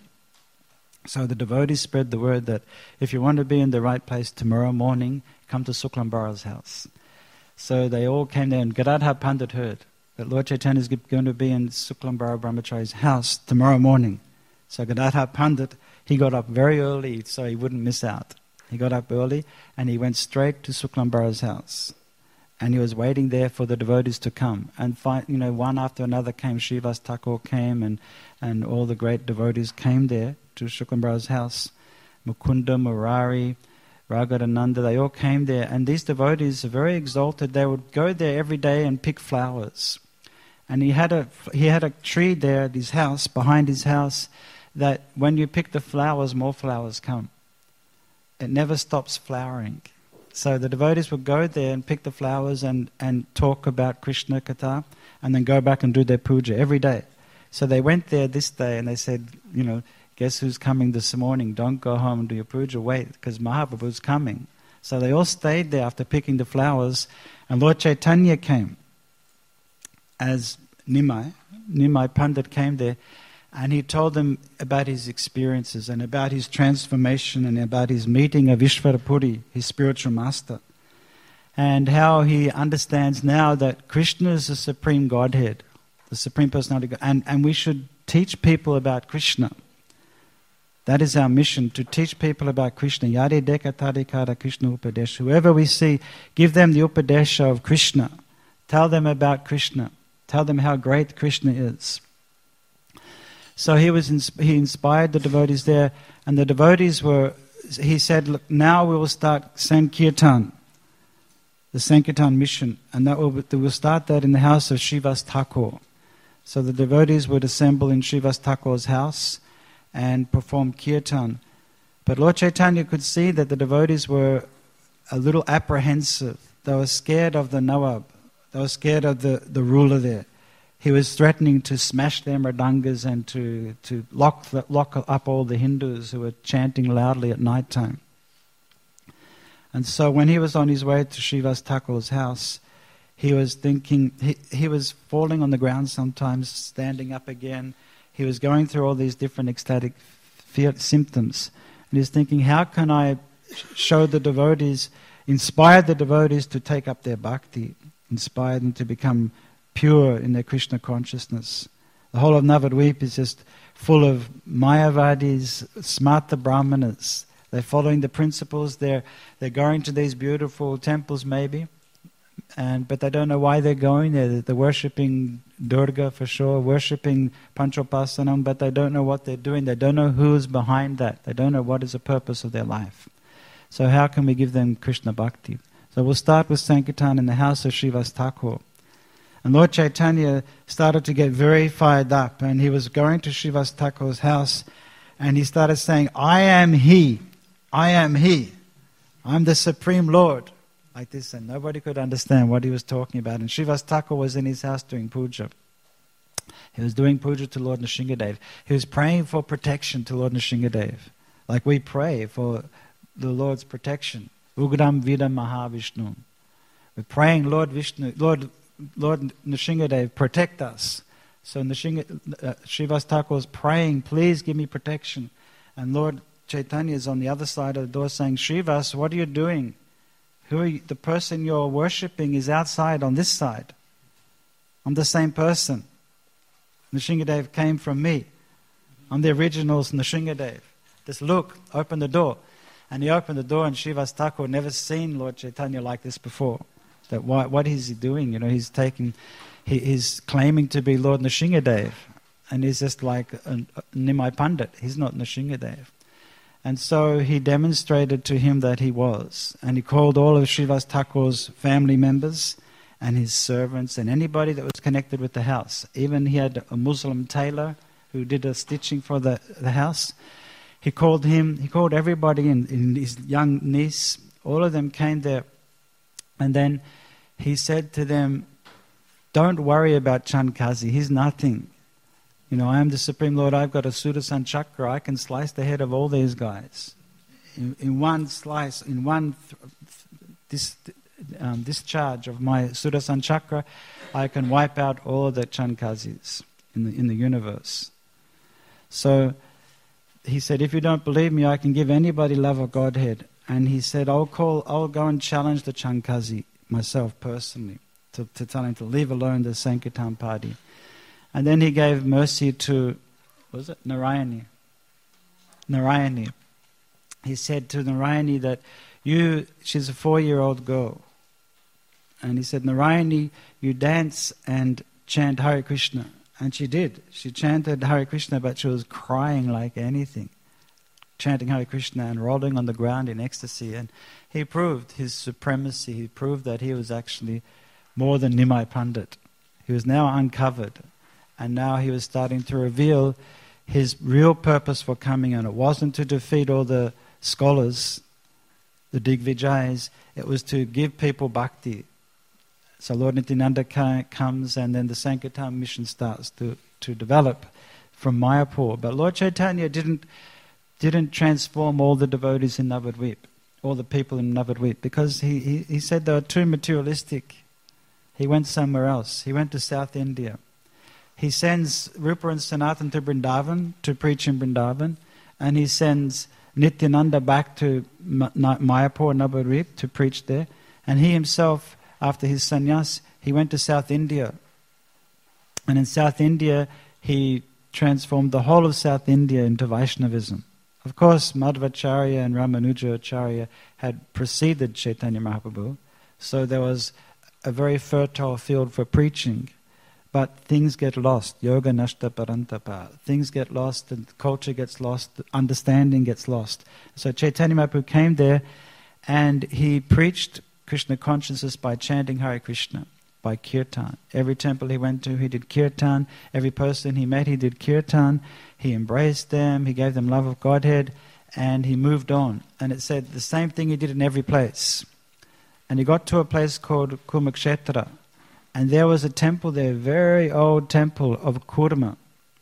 So the devotees spread the word that if you want to be in the right place tomorrow morning, come to Suklambara's house. So they all came there, and Gadadhar Pandit heard that Lord Chaitanya is going to be in Suklambara Brahmachari's house tomorrow morning. So Gadadhar Pandit, he got up very early so he wouldn't miss out. He got up early and he went straight to Suklambara's house. And he was waiting there for the devotees to come. And one after another came. Srivas Thakur came, and all the great devotees came there to Suklambara's house. Mukunda, Murari, Raghadananda, they all came there. And these devotees are very exalted. They would go there every day and pick flowers. And he had a tree there at his house, behind his house, that when you pick the flowers, more flowers come. It never stops flowering. So the devotees would go there and pick the flowers and talk about Krishna Katha, and then go back and do their puja every day. So they went there this day and they said, guess who's coming this morning? Don't go home and do your puja, wait, because Mahaprabhu's coming. So they all stayed there after picking the flowers, and Lord Chaitanya came as Nimai Pandit came there, and he told them about his experiences and about his transformation and about his meeting of Ishvarapuri, his spiritual master, and how he understands now that Krishna is the Supreme Godhead, the Supreme Personality of God, and we should teach people about Krishna. That is our mission, to teach people about Krishna. Yadi deka tadikara Krishna upadesha. Whoever we see, give them the upadesha of Krishna. Tell them about Krishna. Tell them how great Krishna is. So he inspired the devotees there, and the devotees he said, look, now we will start Sankirtan, the Sankirtan mission, and we'll start that in the house of Srivas Thakur. So the devotees would assemble in Srivas Thakur's house and perform Kirtan. But Lord Chaitanya could see that the devotees were a little apprehensive. They were scared of the Nawab. They were scared of the ruler there. He was threatening to smash their mridangas and to lock up all the Hindus who were chanting loudly at night time. And so when he was on his way to Srivas Thakur's house, he was thinking, he was falling on the ground sometimes, standing up again. He was going through all these different ecstatic symptoms. And he's thinking, how can I show the devotees, inspire the devotees to take up their bhakti, inspire them to become pure in their Krishna consciousness. The whole of Navadvip is just full of Mayavadis, Smarta Brahmanas. They're following the principles. They're going to these beautiful temples maybe, but they don't know why they're going there. They're worshipping Durga for sure, worshipping Panchopasanam, but they don't know what they're doing. They don't know who's behind that. They don't know what is the purpose of their life. So how can we give them Krishna Bhakti? So we'll start with Sankirtan in the house of Srivas Thakur. And Lord Chaitanya started to get very fired up, and he was going to Srivas Thakur's house, and he started saying, I am he, I am he, I'm the Supreme Lord, like this, and nobody could understand what he was talking about. And Srivas Thakur was in his house doing puja. He was doing puja to Lord Nrsingadev. He was praying for protection to Lord Nrsingadev, like we pray for the Lord's protection. Ugram Vidam Mahavishnu. We're praying, Lord Nrsingadev, protect us. So Srivas Thakur was praying, please give me protection. And Lord Chaitanya is on the other side of the door saying, Srivas, what are you doing? The person you're worshipping is outside on this side. I'm the same person. Nrsingadev came from me. I'm the original Nrsingadev. Just look, open the door. And he opened the door, and Srivas Thakur had never seen Lord Chaitanya like this before. That what is he doing? You know, he's claiming to be Lord Nrsingadev, and he's just like a Nimai Pandit. He's not Nrsingadev. And so he demonstrated to him that he was. And he called all of Srivas Thakur's family members and his servants and anybody that was connected with the house. Even he had a Muslim tailor who did a stitching for the house. He called everybody in his young niece. All of them came there. And then he said to them, don't worry about Chankazi, he's nothing. You know, I am the Supreme Lord, I've got a Sudarshan Chakra, I can slice the head of all these guys. In one slice, in one discharge of my Sudarshan Chakra, I can wipe out all of the Chankazis in the universe. So he said, if you don't believe me, I can give anybody love of Godhead. And he said, I'll go and challenge the Chankazi myself personally, to tell him to leave alone the Sankirtan party. And then he gave mercy to, Narayani. Narayani. He said to Narayani that she's a 4-year-old girl. And he said, Narayani, you dance and chant Hare Krishna. And she did. She chanted Hare Krishna, but she was crying like anything. Chanting Hare Krishna and rolling on the ground in ecstasy. And he proved his supremacy. He proved that he was actually more than Nimai Pandit. He was now uncovered. And now he was starting to reveal his real purpose for coming. And it wasn't to defeat all the scholars, the Digvijayas. It was to give people bhakti. So Lord Nityananda comes, and then the Sankirtan mission starts to develop from Mayapur. But Lord Chaitanya didn't transform all the devotees in Navadvip, all the people in Navadvip, because he said they were too materialistic. He went somewhere else. He went to South India. He sends Rupa and Sanatan to Vrindavan to preach in Vrindavan, and he sends Nityananda back to Mayapur, Navadvip, to preach there. And he himself, after his sannyas, he went to South India. And in South India, he transformed the whole of South India into Vaishnavism. Of course, Madhvacharya and Ramanujacharya had preceded Chaitanya Mahaprabhu, so there was a very fertile field for preaching. But things get lost. Yoga nashta parantapa. Things get lost, and culture gets lost, understanding gets lost. So Chaitanya Mahaprabhu came there, and he preached Krishna consciousness by chanting Hare Krishna, by kirtan. Every temple he went to, he did kirtan. Every person he met, he did kirtan. He embraced them, he gave them love of Godhead, and he moved on. And it said the same thing he did in every place. And he got to a place called Kurmakshetra. And there was a temple there, a very old temple of Kurma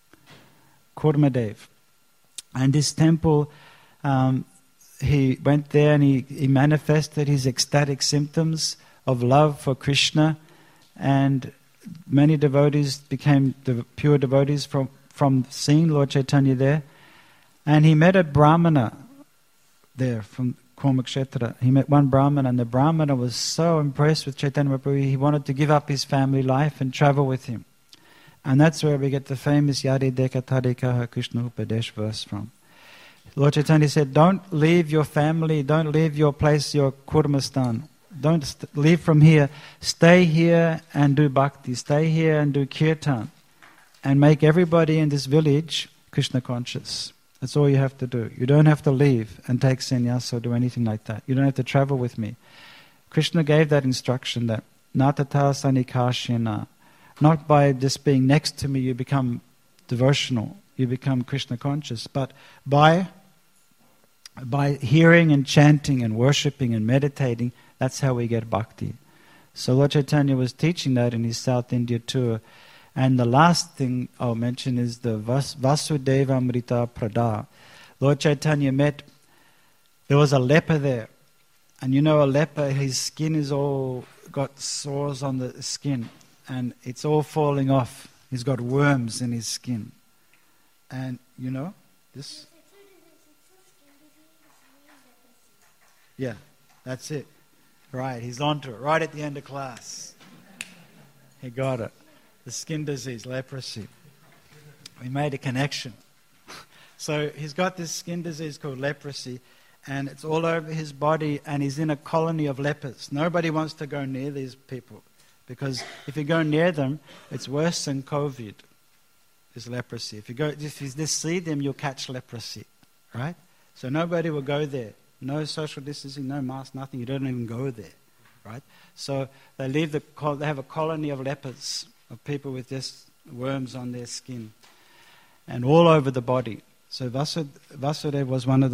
Dev. And this temple, he went there and he manifested his ecstatic symptoms of love for Krishna. And many devotees became pure devotees from seeing Lord Chaitanya there. And he met a Brahmana there from Kurmakshetra. He met one Brahmana, and the Brahmana was so impressed with Chaitanya Mahaprabhu, he wanted to give up his family life and travel with him. And that's where we get the famous Yadi Deka Tadikaha Krishna Upadesh verse from. Lord Chaitanya said, don't leave your family, don't leave your place, your Kurmastan. Don't leave from here. Stay here and do bhakti. Stay here and do kirtan. And make everybody in this village Krishna conscious. That's all you have to do. You don't have to leave and take sannyas or do anything like that. You don't have to travel with me. Krishna gave that instruction that natata sanikashena. Not by just being next to me you become devotional, you become Krishna conscious, but by hearing and chanting and worshipping and meditating, that's how we get bhakti. So Lord Chaitanya was teaching that in his South India tour. And the last thing I'll mention is the Vasudeva Amrita Prada. Lord Chaitanya there was a leper there. And you know a leper, his skin is all got sores on the skin. And it's all falling off. He's got worms in his skin. And you know this? Yeah, that's it. Right, he's onto it. Right at the end of class. He got it. The skin disease, leprosy. We made a connection. So he's got this skin disease called leprosy, and it's all over his body, and he's in a colony of lepers. Nobody wants to go near these people, because if you go near them, it's worse than COVID, is leprosy. If you just see them, you'll catch leprosy, right? So nobody will go there. No social distancing, no mask, nothing. You don't even go there, right? So they have a colony of lepers, of people with just worms on their skin, and all over the body. So Vasudev was one of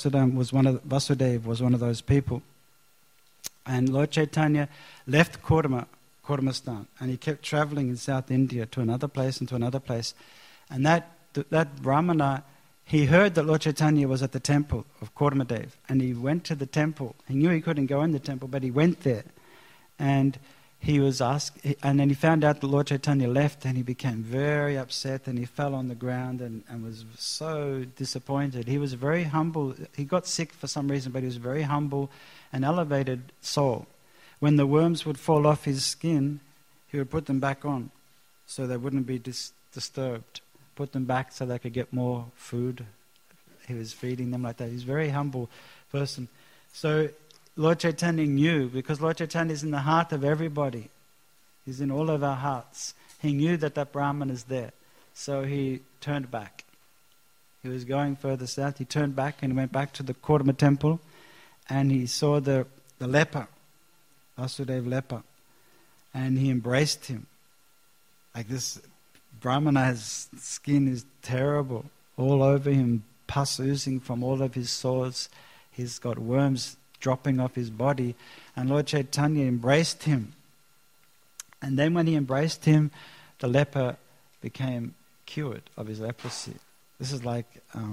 those people. And Lord Chaitanya left Kurmastan, and he kept traveling in South India to another place and to another place. And that Brahmana, he heard that Lord Chaitanya was at the temple of Kurmadev, and he went to the temple. He knew he couldn't go in the temple, but he went there. And he was asked, and then he found out that Lord Chaitanya left, and he became very upset, and he fell on the ground and was so disappointed. He was very humble. He got sick for some reason, but he was a very humble and elevated soul. When the worms would fall off his skin, he would put them back on so they wouldn't be disturbed. Put them back so they could get more food. He was feeding them like that. He's a very humble person. So Lord Chaitanya knew, because Lord Chaitanya is in the heart of everybody. He's in all of our hearts. He knew that Brahman is there. So he turned back. He was going further south. He turned back and went back to the Kurma temple, and he saw the leper, Vasudeva leper, and he embraced him. Like this Brahmana's skin is terrible. All over him, pus oozing from all of his sores. He's got worms dropping off his body, and Lord Chaitanya embraced him. And then when he embraced him, the leper became cured of his leprosy. This is like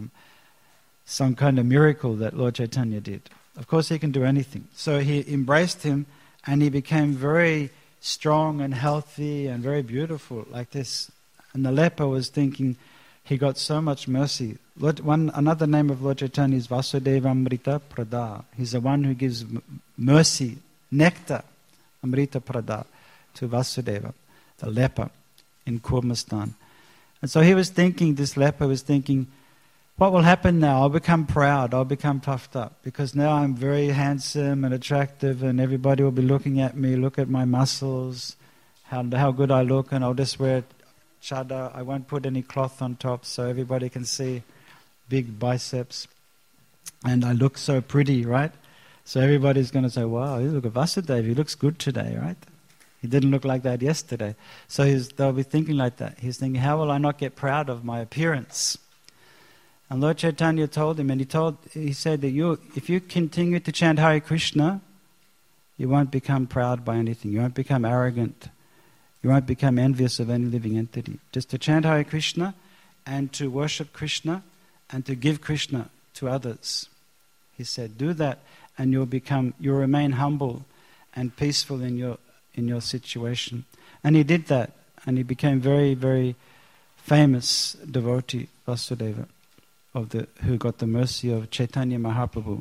some kind of miracle that Lord Chaitanya did. Of course he can do anything. So he embraced him, and he became very strong and healthy and very beautiful like this. And the leper was thinking, he got so much mercy. Another name of Lord Chaitanya is Vasudeva Amrita Prada. He's the one who gives mercy, nectar, Amrita Prada, to Vasudeva, the leper in Kurmastan. And so he was thinking, this leper was thinking, what will happen now? I'll become proud, I'll become puffed up, because now I'm very handsome and attractive, and everybody will be looking at me, look at my muscles, how good I look, and I'll just wear chadar. I won't put any cloth on top so everybody can see big biceps. And I look so pretty, right? So everybody's going to say, wow, you look at Vasudeva, he looks good today, right? He didn't look like that yesterday. So they'll be thinking like that. He's thinking, how will I not get proud of my appearance? And Lord Chaitanya told him, and he said that if you continue to chant Hare Krishna, you won't become proud by anything. You won't become arrogant. You won't become envious of any living entity. Just to chant Hare Krishna and to worship Krishna and to give Krishna to others. He said, do that and you'll remain humble and peaceful in your situation. And he did that, and he became very, very famous devotee, Vasudeva, who got the mercy of Chaitanya Mahaprabhu.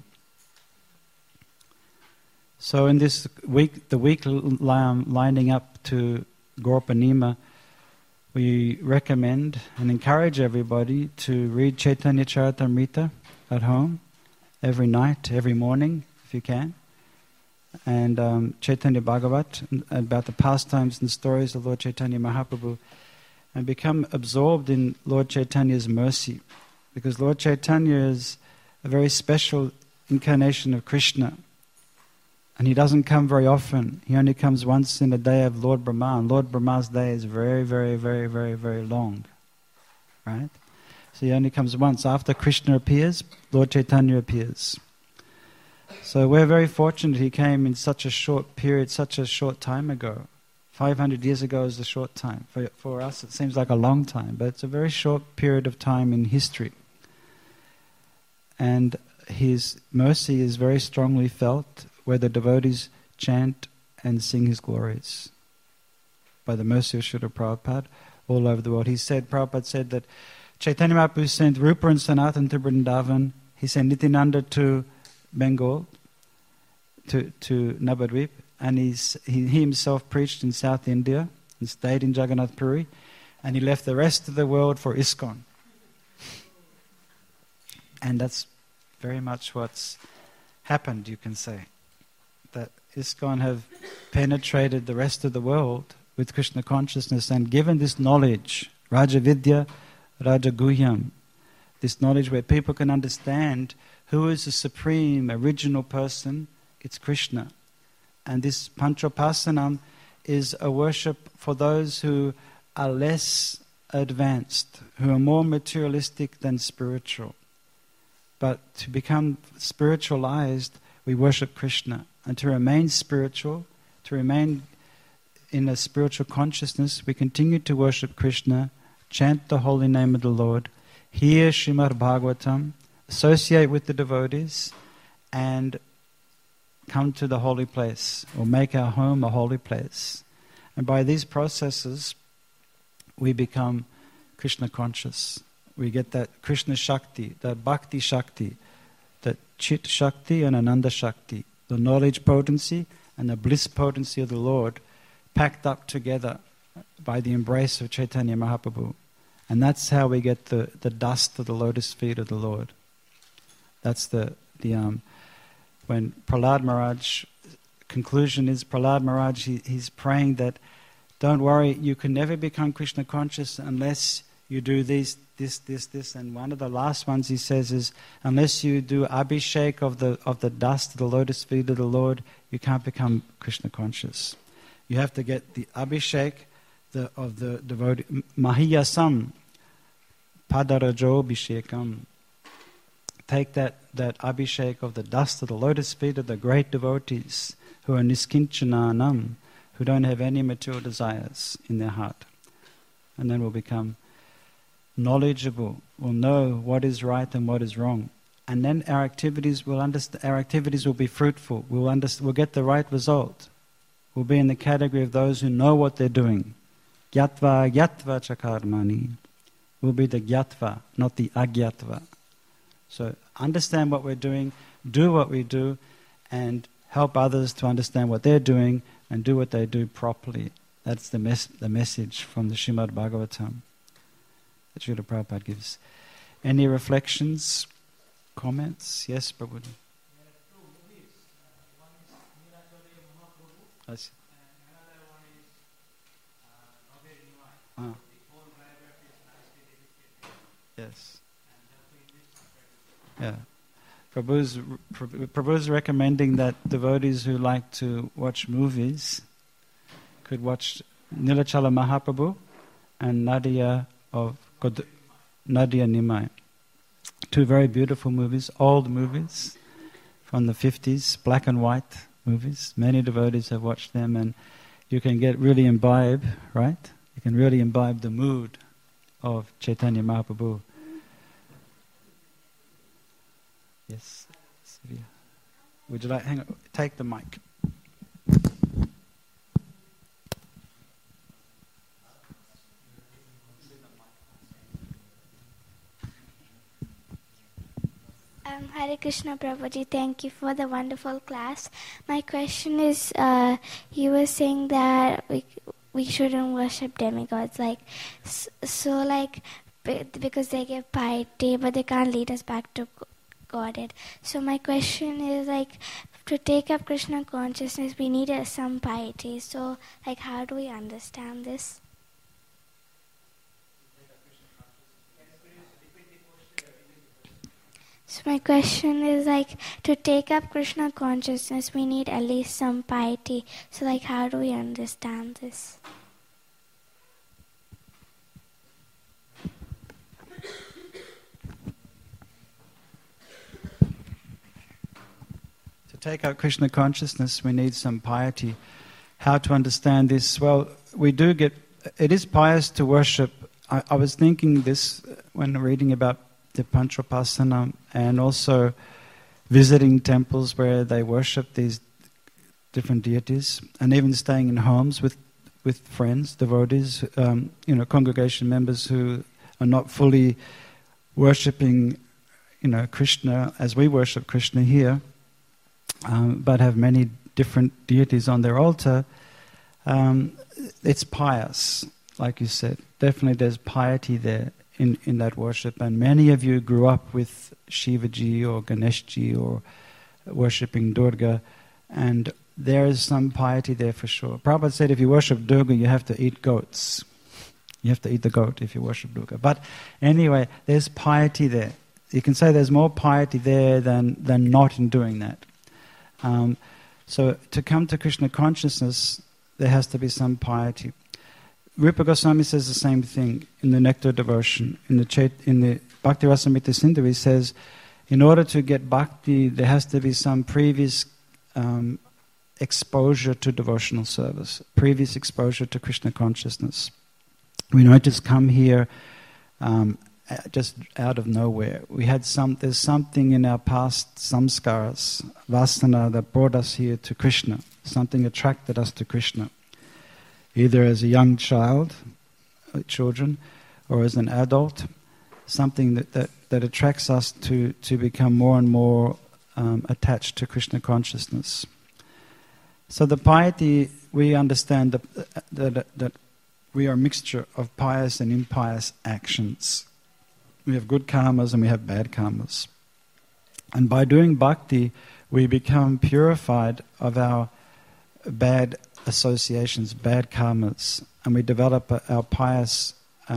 So in this week, the week lining up to Gaura Purnima, we recommend and encourage everybody to read Chaitanya Charitamrita at home every night, every morning, if you can. and Chaitanya Bhagavat, about the pastimes and stories of Lord Chaitanya Mahaprabhu, and become absorbed in Lord Chaitanya's mercy. Because Lord Chaitanya is a very special incarnation of Krishna. And he doesn't come very often. He only comes once in a day of Lord Brahma. And Lord Brahma's day is very, very, very, very, very long. Right? So he only comes once. After Krishna appears, Lord Chaitanya appears. So we're very fortunate he came in such a short period, such a short time ago. 500 years ago is a short time. For us it seems like a long time, but it's a very short period of time in history. And his mercy is very strongly felt where the devotees chant and sing his glories. By the mercy of Srila Prabhupada, all over the world. Prabhupada said that Chaitanya Mahaprabhu sent Rupa and Sanatan to Vrindavan. He sent Nityananda to Bengal, to Navadvip, and he himself preached in South India and stayed in Jagannath Puri, and he left the rest of the world for ISKCON. And that's very much what's happened, you can say. That ISKCON have penetrated the rest of the world with Krishna consciousness and given this knowledge, Raja Vidya, Raja Guhyam, this knowledge where people can understand who is the supreme original person. It's Krishna. And this Panchopasanam is a worship for those who are less advanced, who are more materialistic than spiritual. But to become spiritualized, we worship Krishna. And to remain spiritual, to remain in a spiritual consciousness, we continue to worship Krishna, chant the holy name of the Lord, hear Srimad Bhagavatam, associate with the devotees, and come to the holy place, or make our home a holy place. And by these processes, we become Krishna conscious. We get that Krishna Shakti, that Bhakti Shakti, that Chit Shakti and Ananda Shakti, the knowledge potency and the bliss potency of the Lord packed up together by the embrace of Chaitanya Mahaprabhu. And that's how we get the dust of the lotus feet of the Lord. That's when Prahlad Maharaj, conclusion is Prahlad Maharaj, he's praying that, don't worry, you can never become Krishna conscious unless you do this, and one of the last ones he says is, unless you do abhishek of the dust of the lotus feet of the Lord, you can't become Krishna conscious. You have to get the abhishek of the devotee, mahiyasam, padarajo abhishekam. Take that abhishek of the dust of the lotus feet of the great devotees who are niskinchananam, who don't have any material desires in their heart. And then we'll become knowledgeable, we'll know what is right and what is wrong. And then our activities will be fruitful, we'll get the right result. We'll be in the category of those who know what they're doing. Gyatva chakarmani. We'll be the gyatva, not the agyatva. So understand what we're doing, do what we do, and help others to understand what they're doing and do what they do properly. That's the message from the Srimad Bhagavatam that Srila Prabhupada gives. Any reflections, comments? Yes, Prabhupada. Yes. Yeah. Prabhu's recommending that devotees who like to watch movies could watch Nilachala Mahaprabhu and Nadia Nimai. Two very beautiful movies, old movies from the 50s, black and white movies. Many devotees have watched them, and you can get really imbibe, right? You can really imbibe the mood of Chaitanya Mahaprabhu. Yes, Surya. Would you like, hang on, take the mic. Hare Krishna Prabhuji, thank you for the wonderful class. My question is, you were saying that we shouldn't worship demigods, because they give piety, but they can't lead us back to Godhead. So my question is, to take up Krishna consciousness, we need some piety. So, like, how do we understand this? So my question is, like, to take up Krishna consciousness, we need at least some piety. So, like, how do we understand this? To take up Krishna consciousness, we need some piety. How to understand this? Well, it is pious to worship. I was thinking this when reading about the Panchopasana and also visiting temples where they worship these different deities, and even staying in homes with friends, devotees, congregation members who are not fully worshipping, Krishna as we worship Krishna here, but have many different deities on their altar. It's pious, like you said. Definitely there's piety there in that worship. And many of you grew up with Shivaji or Ganeshji or worshipping Durga, and there is some piety there for sure. Prabhupada said if you worship Durga, you have to eat goats. You have to eat the goat if you worship Durga. But anyway, there's piety there. You can say there's more piety there than not in doing that. So to come to Krishna consciousness, there has to be some piety. Rupa Goswami says the same thing in the Nectar Devotion. In the Bhakti Rasamrita Sindhu, he says, in order to get bhakti, there has to be some previous exposure to devotional service, previous exposure to Krishna consciousness. We don't just come here just out of nowhere. There's something in our past samskaras, vasana, that brought us here to Krishna. Something attracted us to Krishna, either as a young children, or as an adult. Something that attracts us to become more and more attached to Krishna consciousness. So the piety, we understand that we are a mixture of pious and impious actions. We have good karmas and we have bad karmas. And by doing bhakti, we become purified of our bad associations, bad karmas, and we develop our pious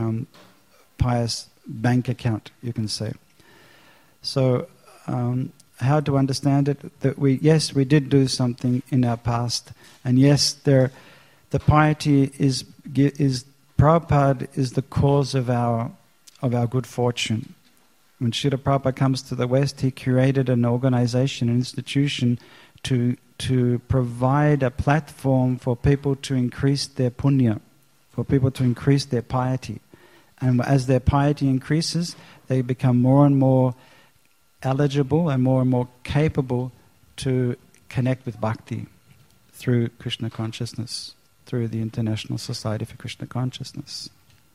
bank account, you can say. So, how to understand it? That we did do something in our past, and yes, the piety is Prabhupada is the cause of our good fortune. When Srila Prabhupada comes to the West, he created an organization, an institution to provide a platform for people to increase their punya, for people to increase their piety. And as their piety increases, they become more and more eligible and more capable to connect with bhakti through Krishna consciousness, through the International Society for Krishna Consciousness.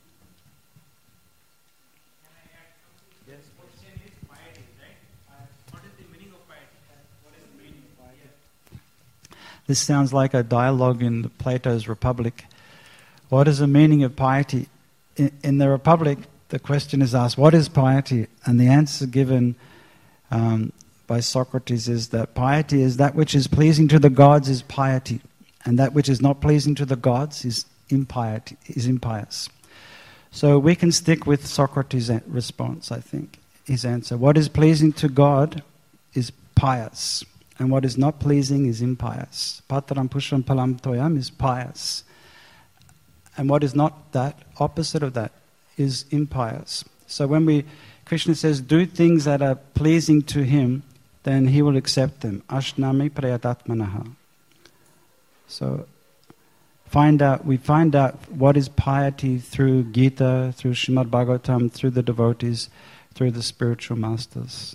This sounds like a dialogue in Plato's Republic. What is the meaning of piety? In the Republic, the question is asked, what is piety? And the answer given by Socrates is that piety is that which is pleasing to the gods is piety, and that which is not pleasing to the gods is impious. So we can stick with Socrates' response, I think, his answer. What is pleasing to God is pious, and what is not pleasing is impious. Patram pusham palam toyam is pious. And what is not that, opposite of that, is impious. So when Krishna says, do things that are pleasing to him, then he will accept them. Ashnami prayatatmanaha. So we find out what is piety through Gita, through Srimad Bhagavatam, through the devotees, through the spiritual masters.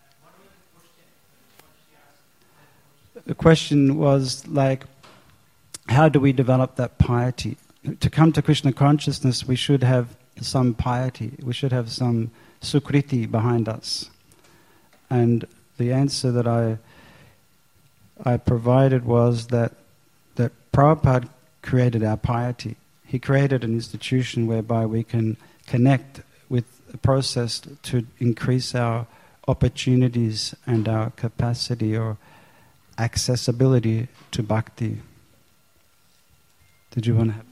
The question was like, how do we develop that piety? To come to Krishna consciousness, we should have some piety. We should have some sukriti behind us. And the answer that I provided was that Prabhupada created our piety. He created an institution whereby we can connect with the process to increase our opportunities and our capacity or accessibility to bhakti. Did you want to have?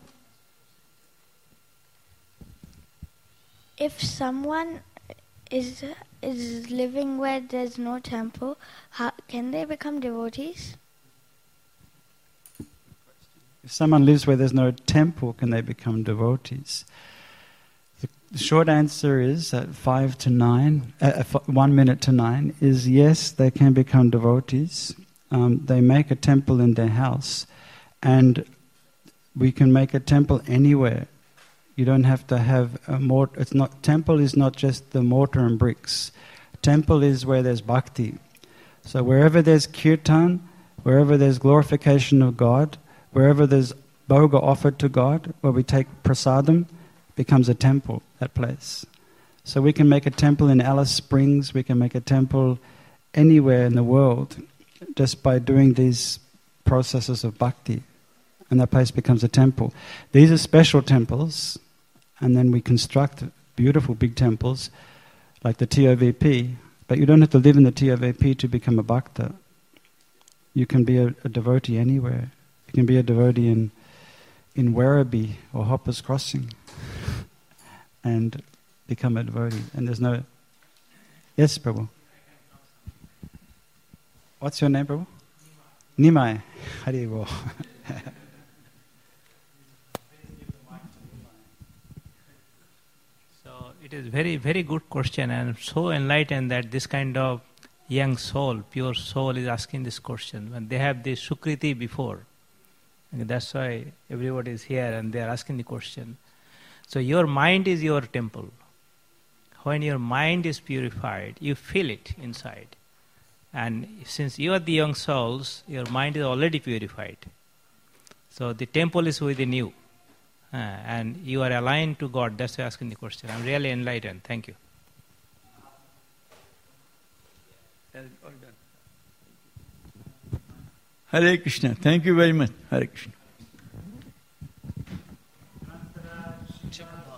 If someone is living where there's no temple, how can they become devotees? If someone lives where there's no temple, can they become devotees? The short answer is at 1 minute to 9 is yes, they can become devotees. They make a temple in their house, and we can make a temple anywhere. You don't have to have a mortar. Temple is not just the mortar and bricks. Temple is where there's bhakti. So wherever there's kirtan, wherever there's glorification of God, wherever there's bhoga offered to God, where we take prasadam, becomes a temple, that place. So we can make a temple in Alice Springs, we can make a temple anywhere in the world just by doing these processes of bhakti. And that place becomes a temple. These are special temples, and then we construct beautiful big temples like the TOVP, but you don't have to live in the TOVP to become a bhakta. You can be a devotee anywhere. You can be a devotee in Werribee or Hoppers Crossing and become a devotee. And there's no... Yes, Prabhu? What's your name, Prabhu? Nimai. Hari Bol. It is very, very good question, and so enlightened that this kind of young soul, pure soul, is asking this question. When they have this Sukriti before, and that's why everybody is here and they are asking the question. So your mind is your temple. When your mind is purified, you feel it inside. And since you are the young souls, your mind is already purified. So the temple is within you. And you are aligned to God. That's why I'm asking the question. I'm really enlightened. Thank you. Hare Krishna. Thank you very much. Hare Krishna.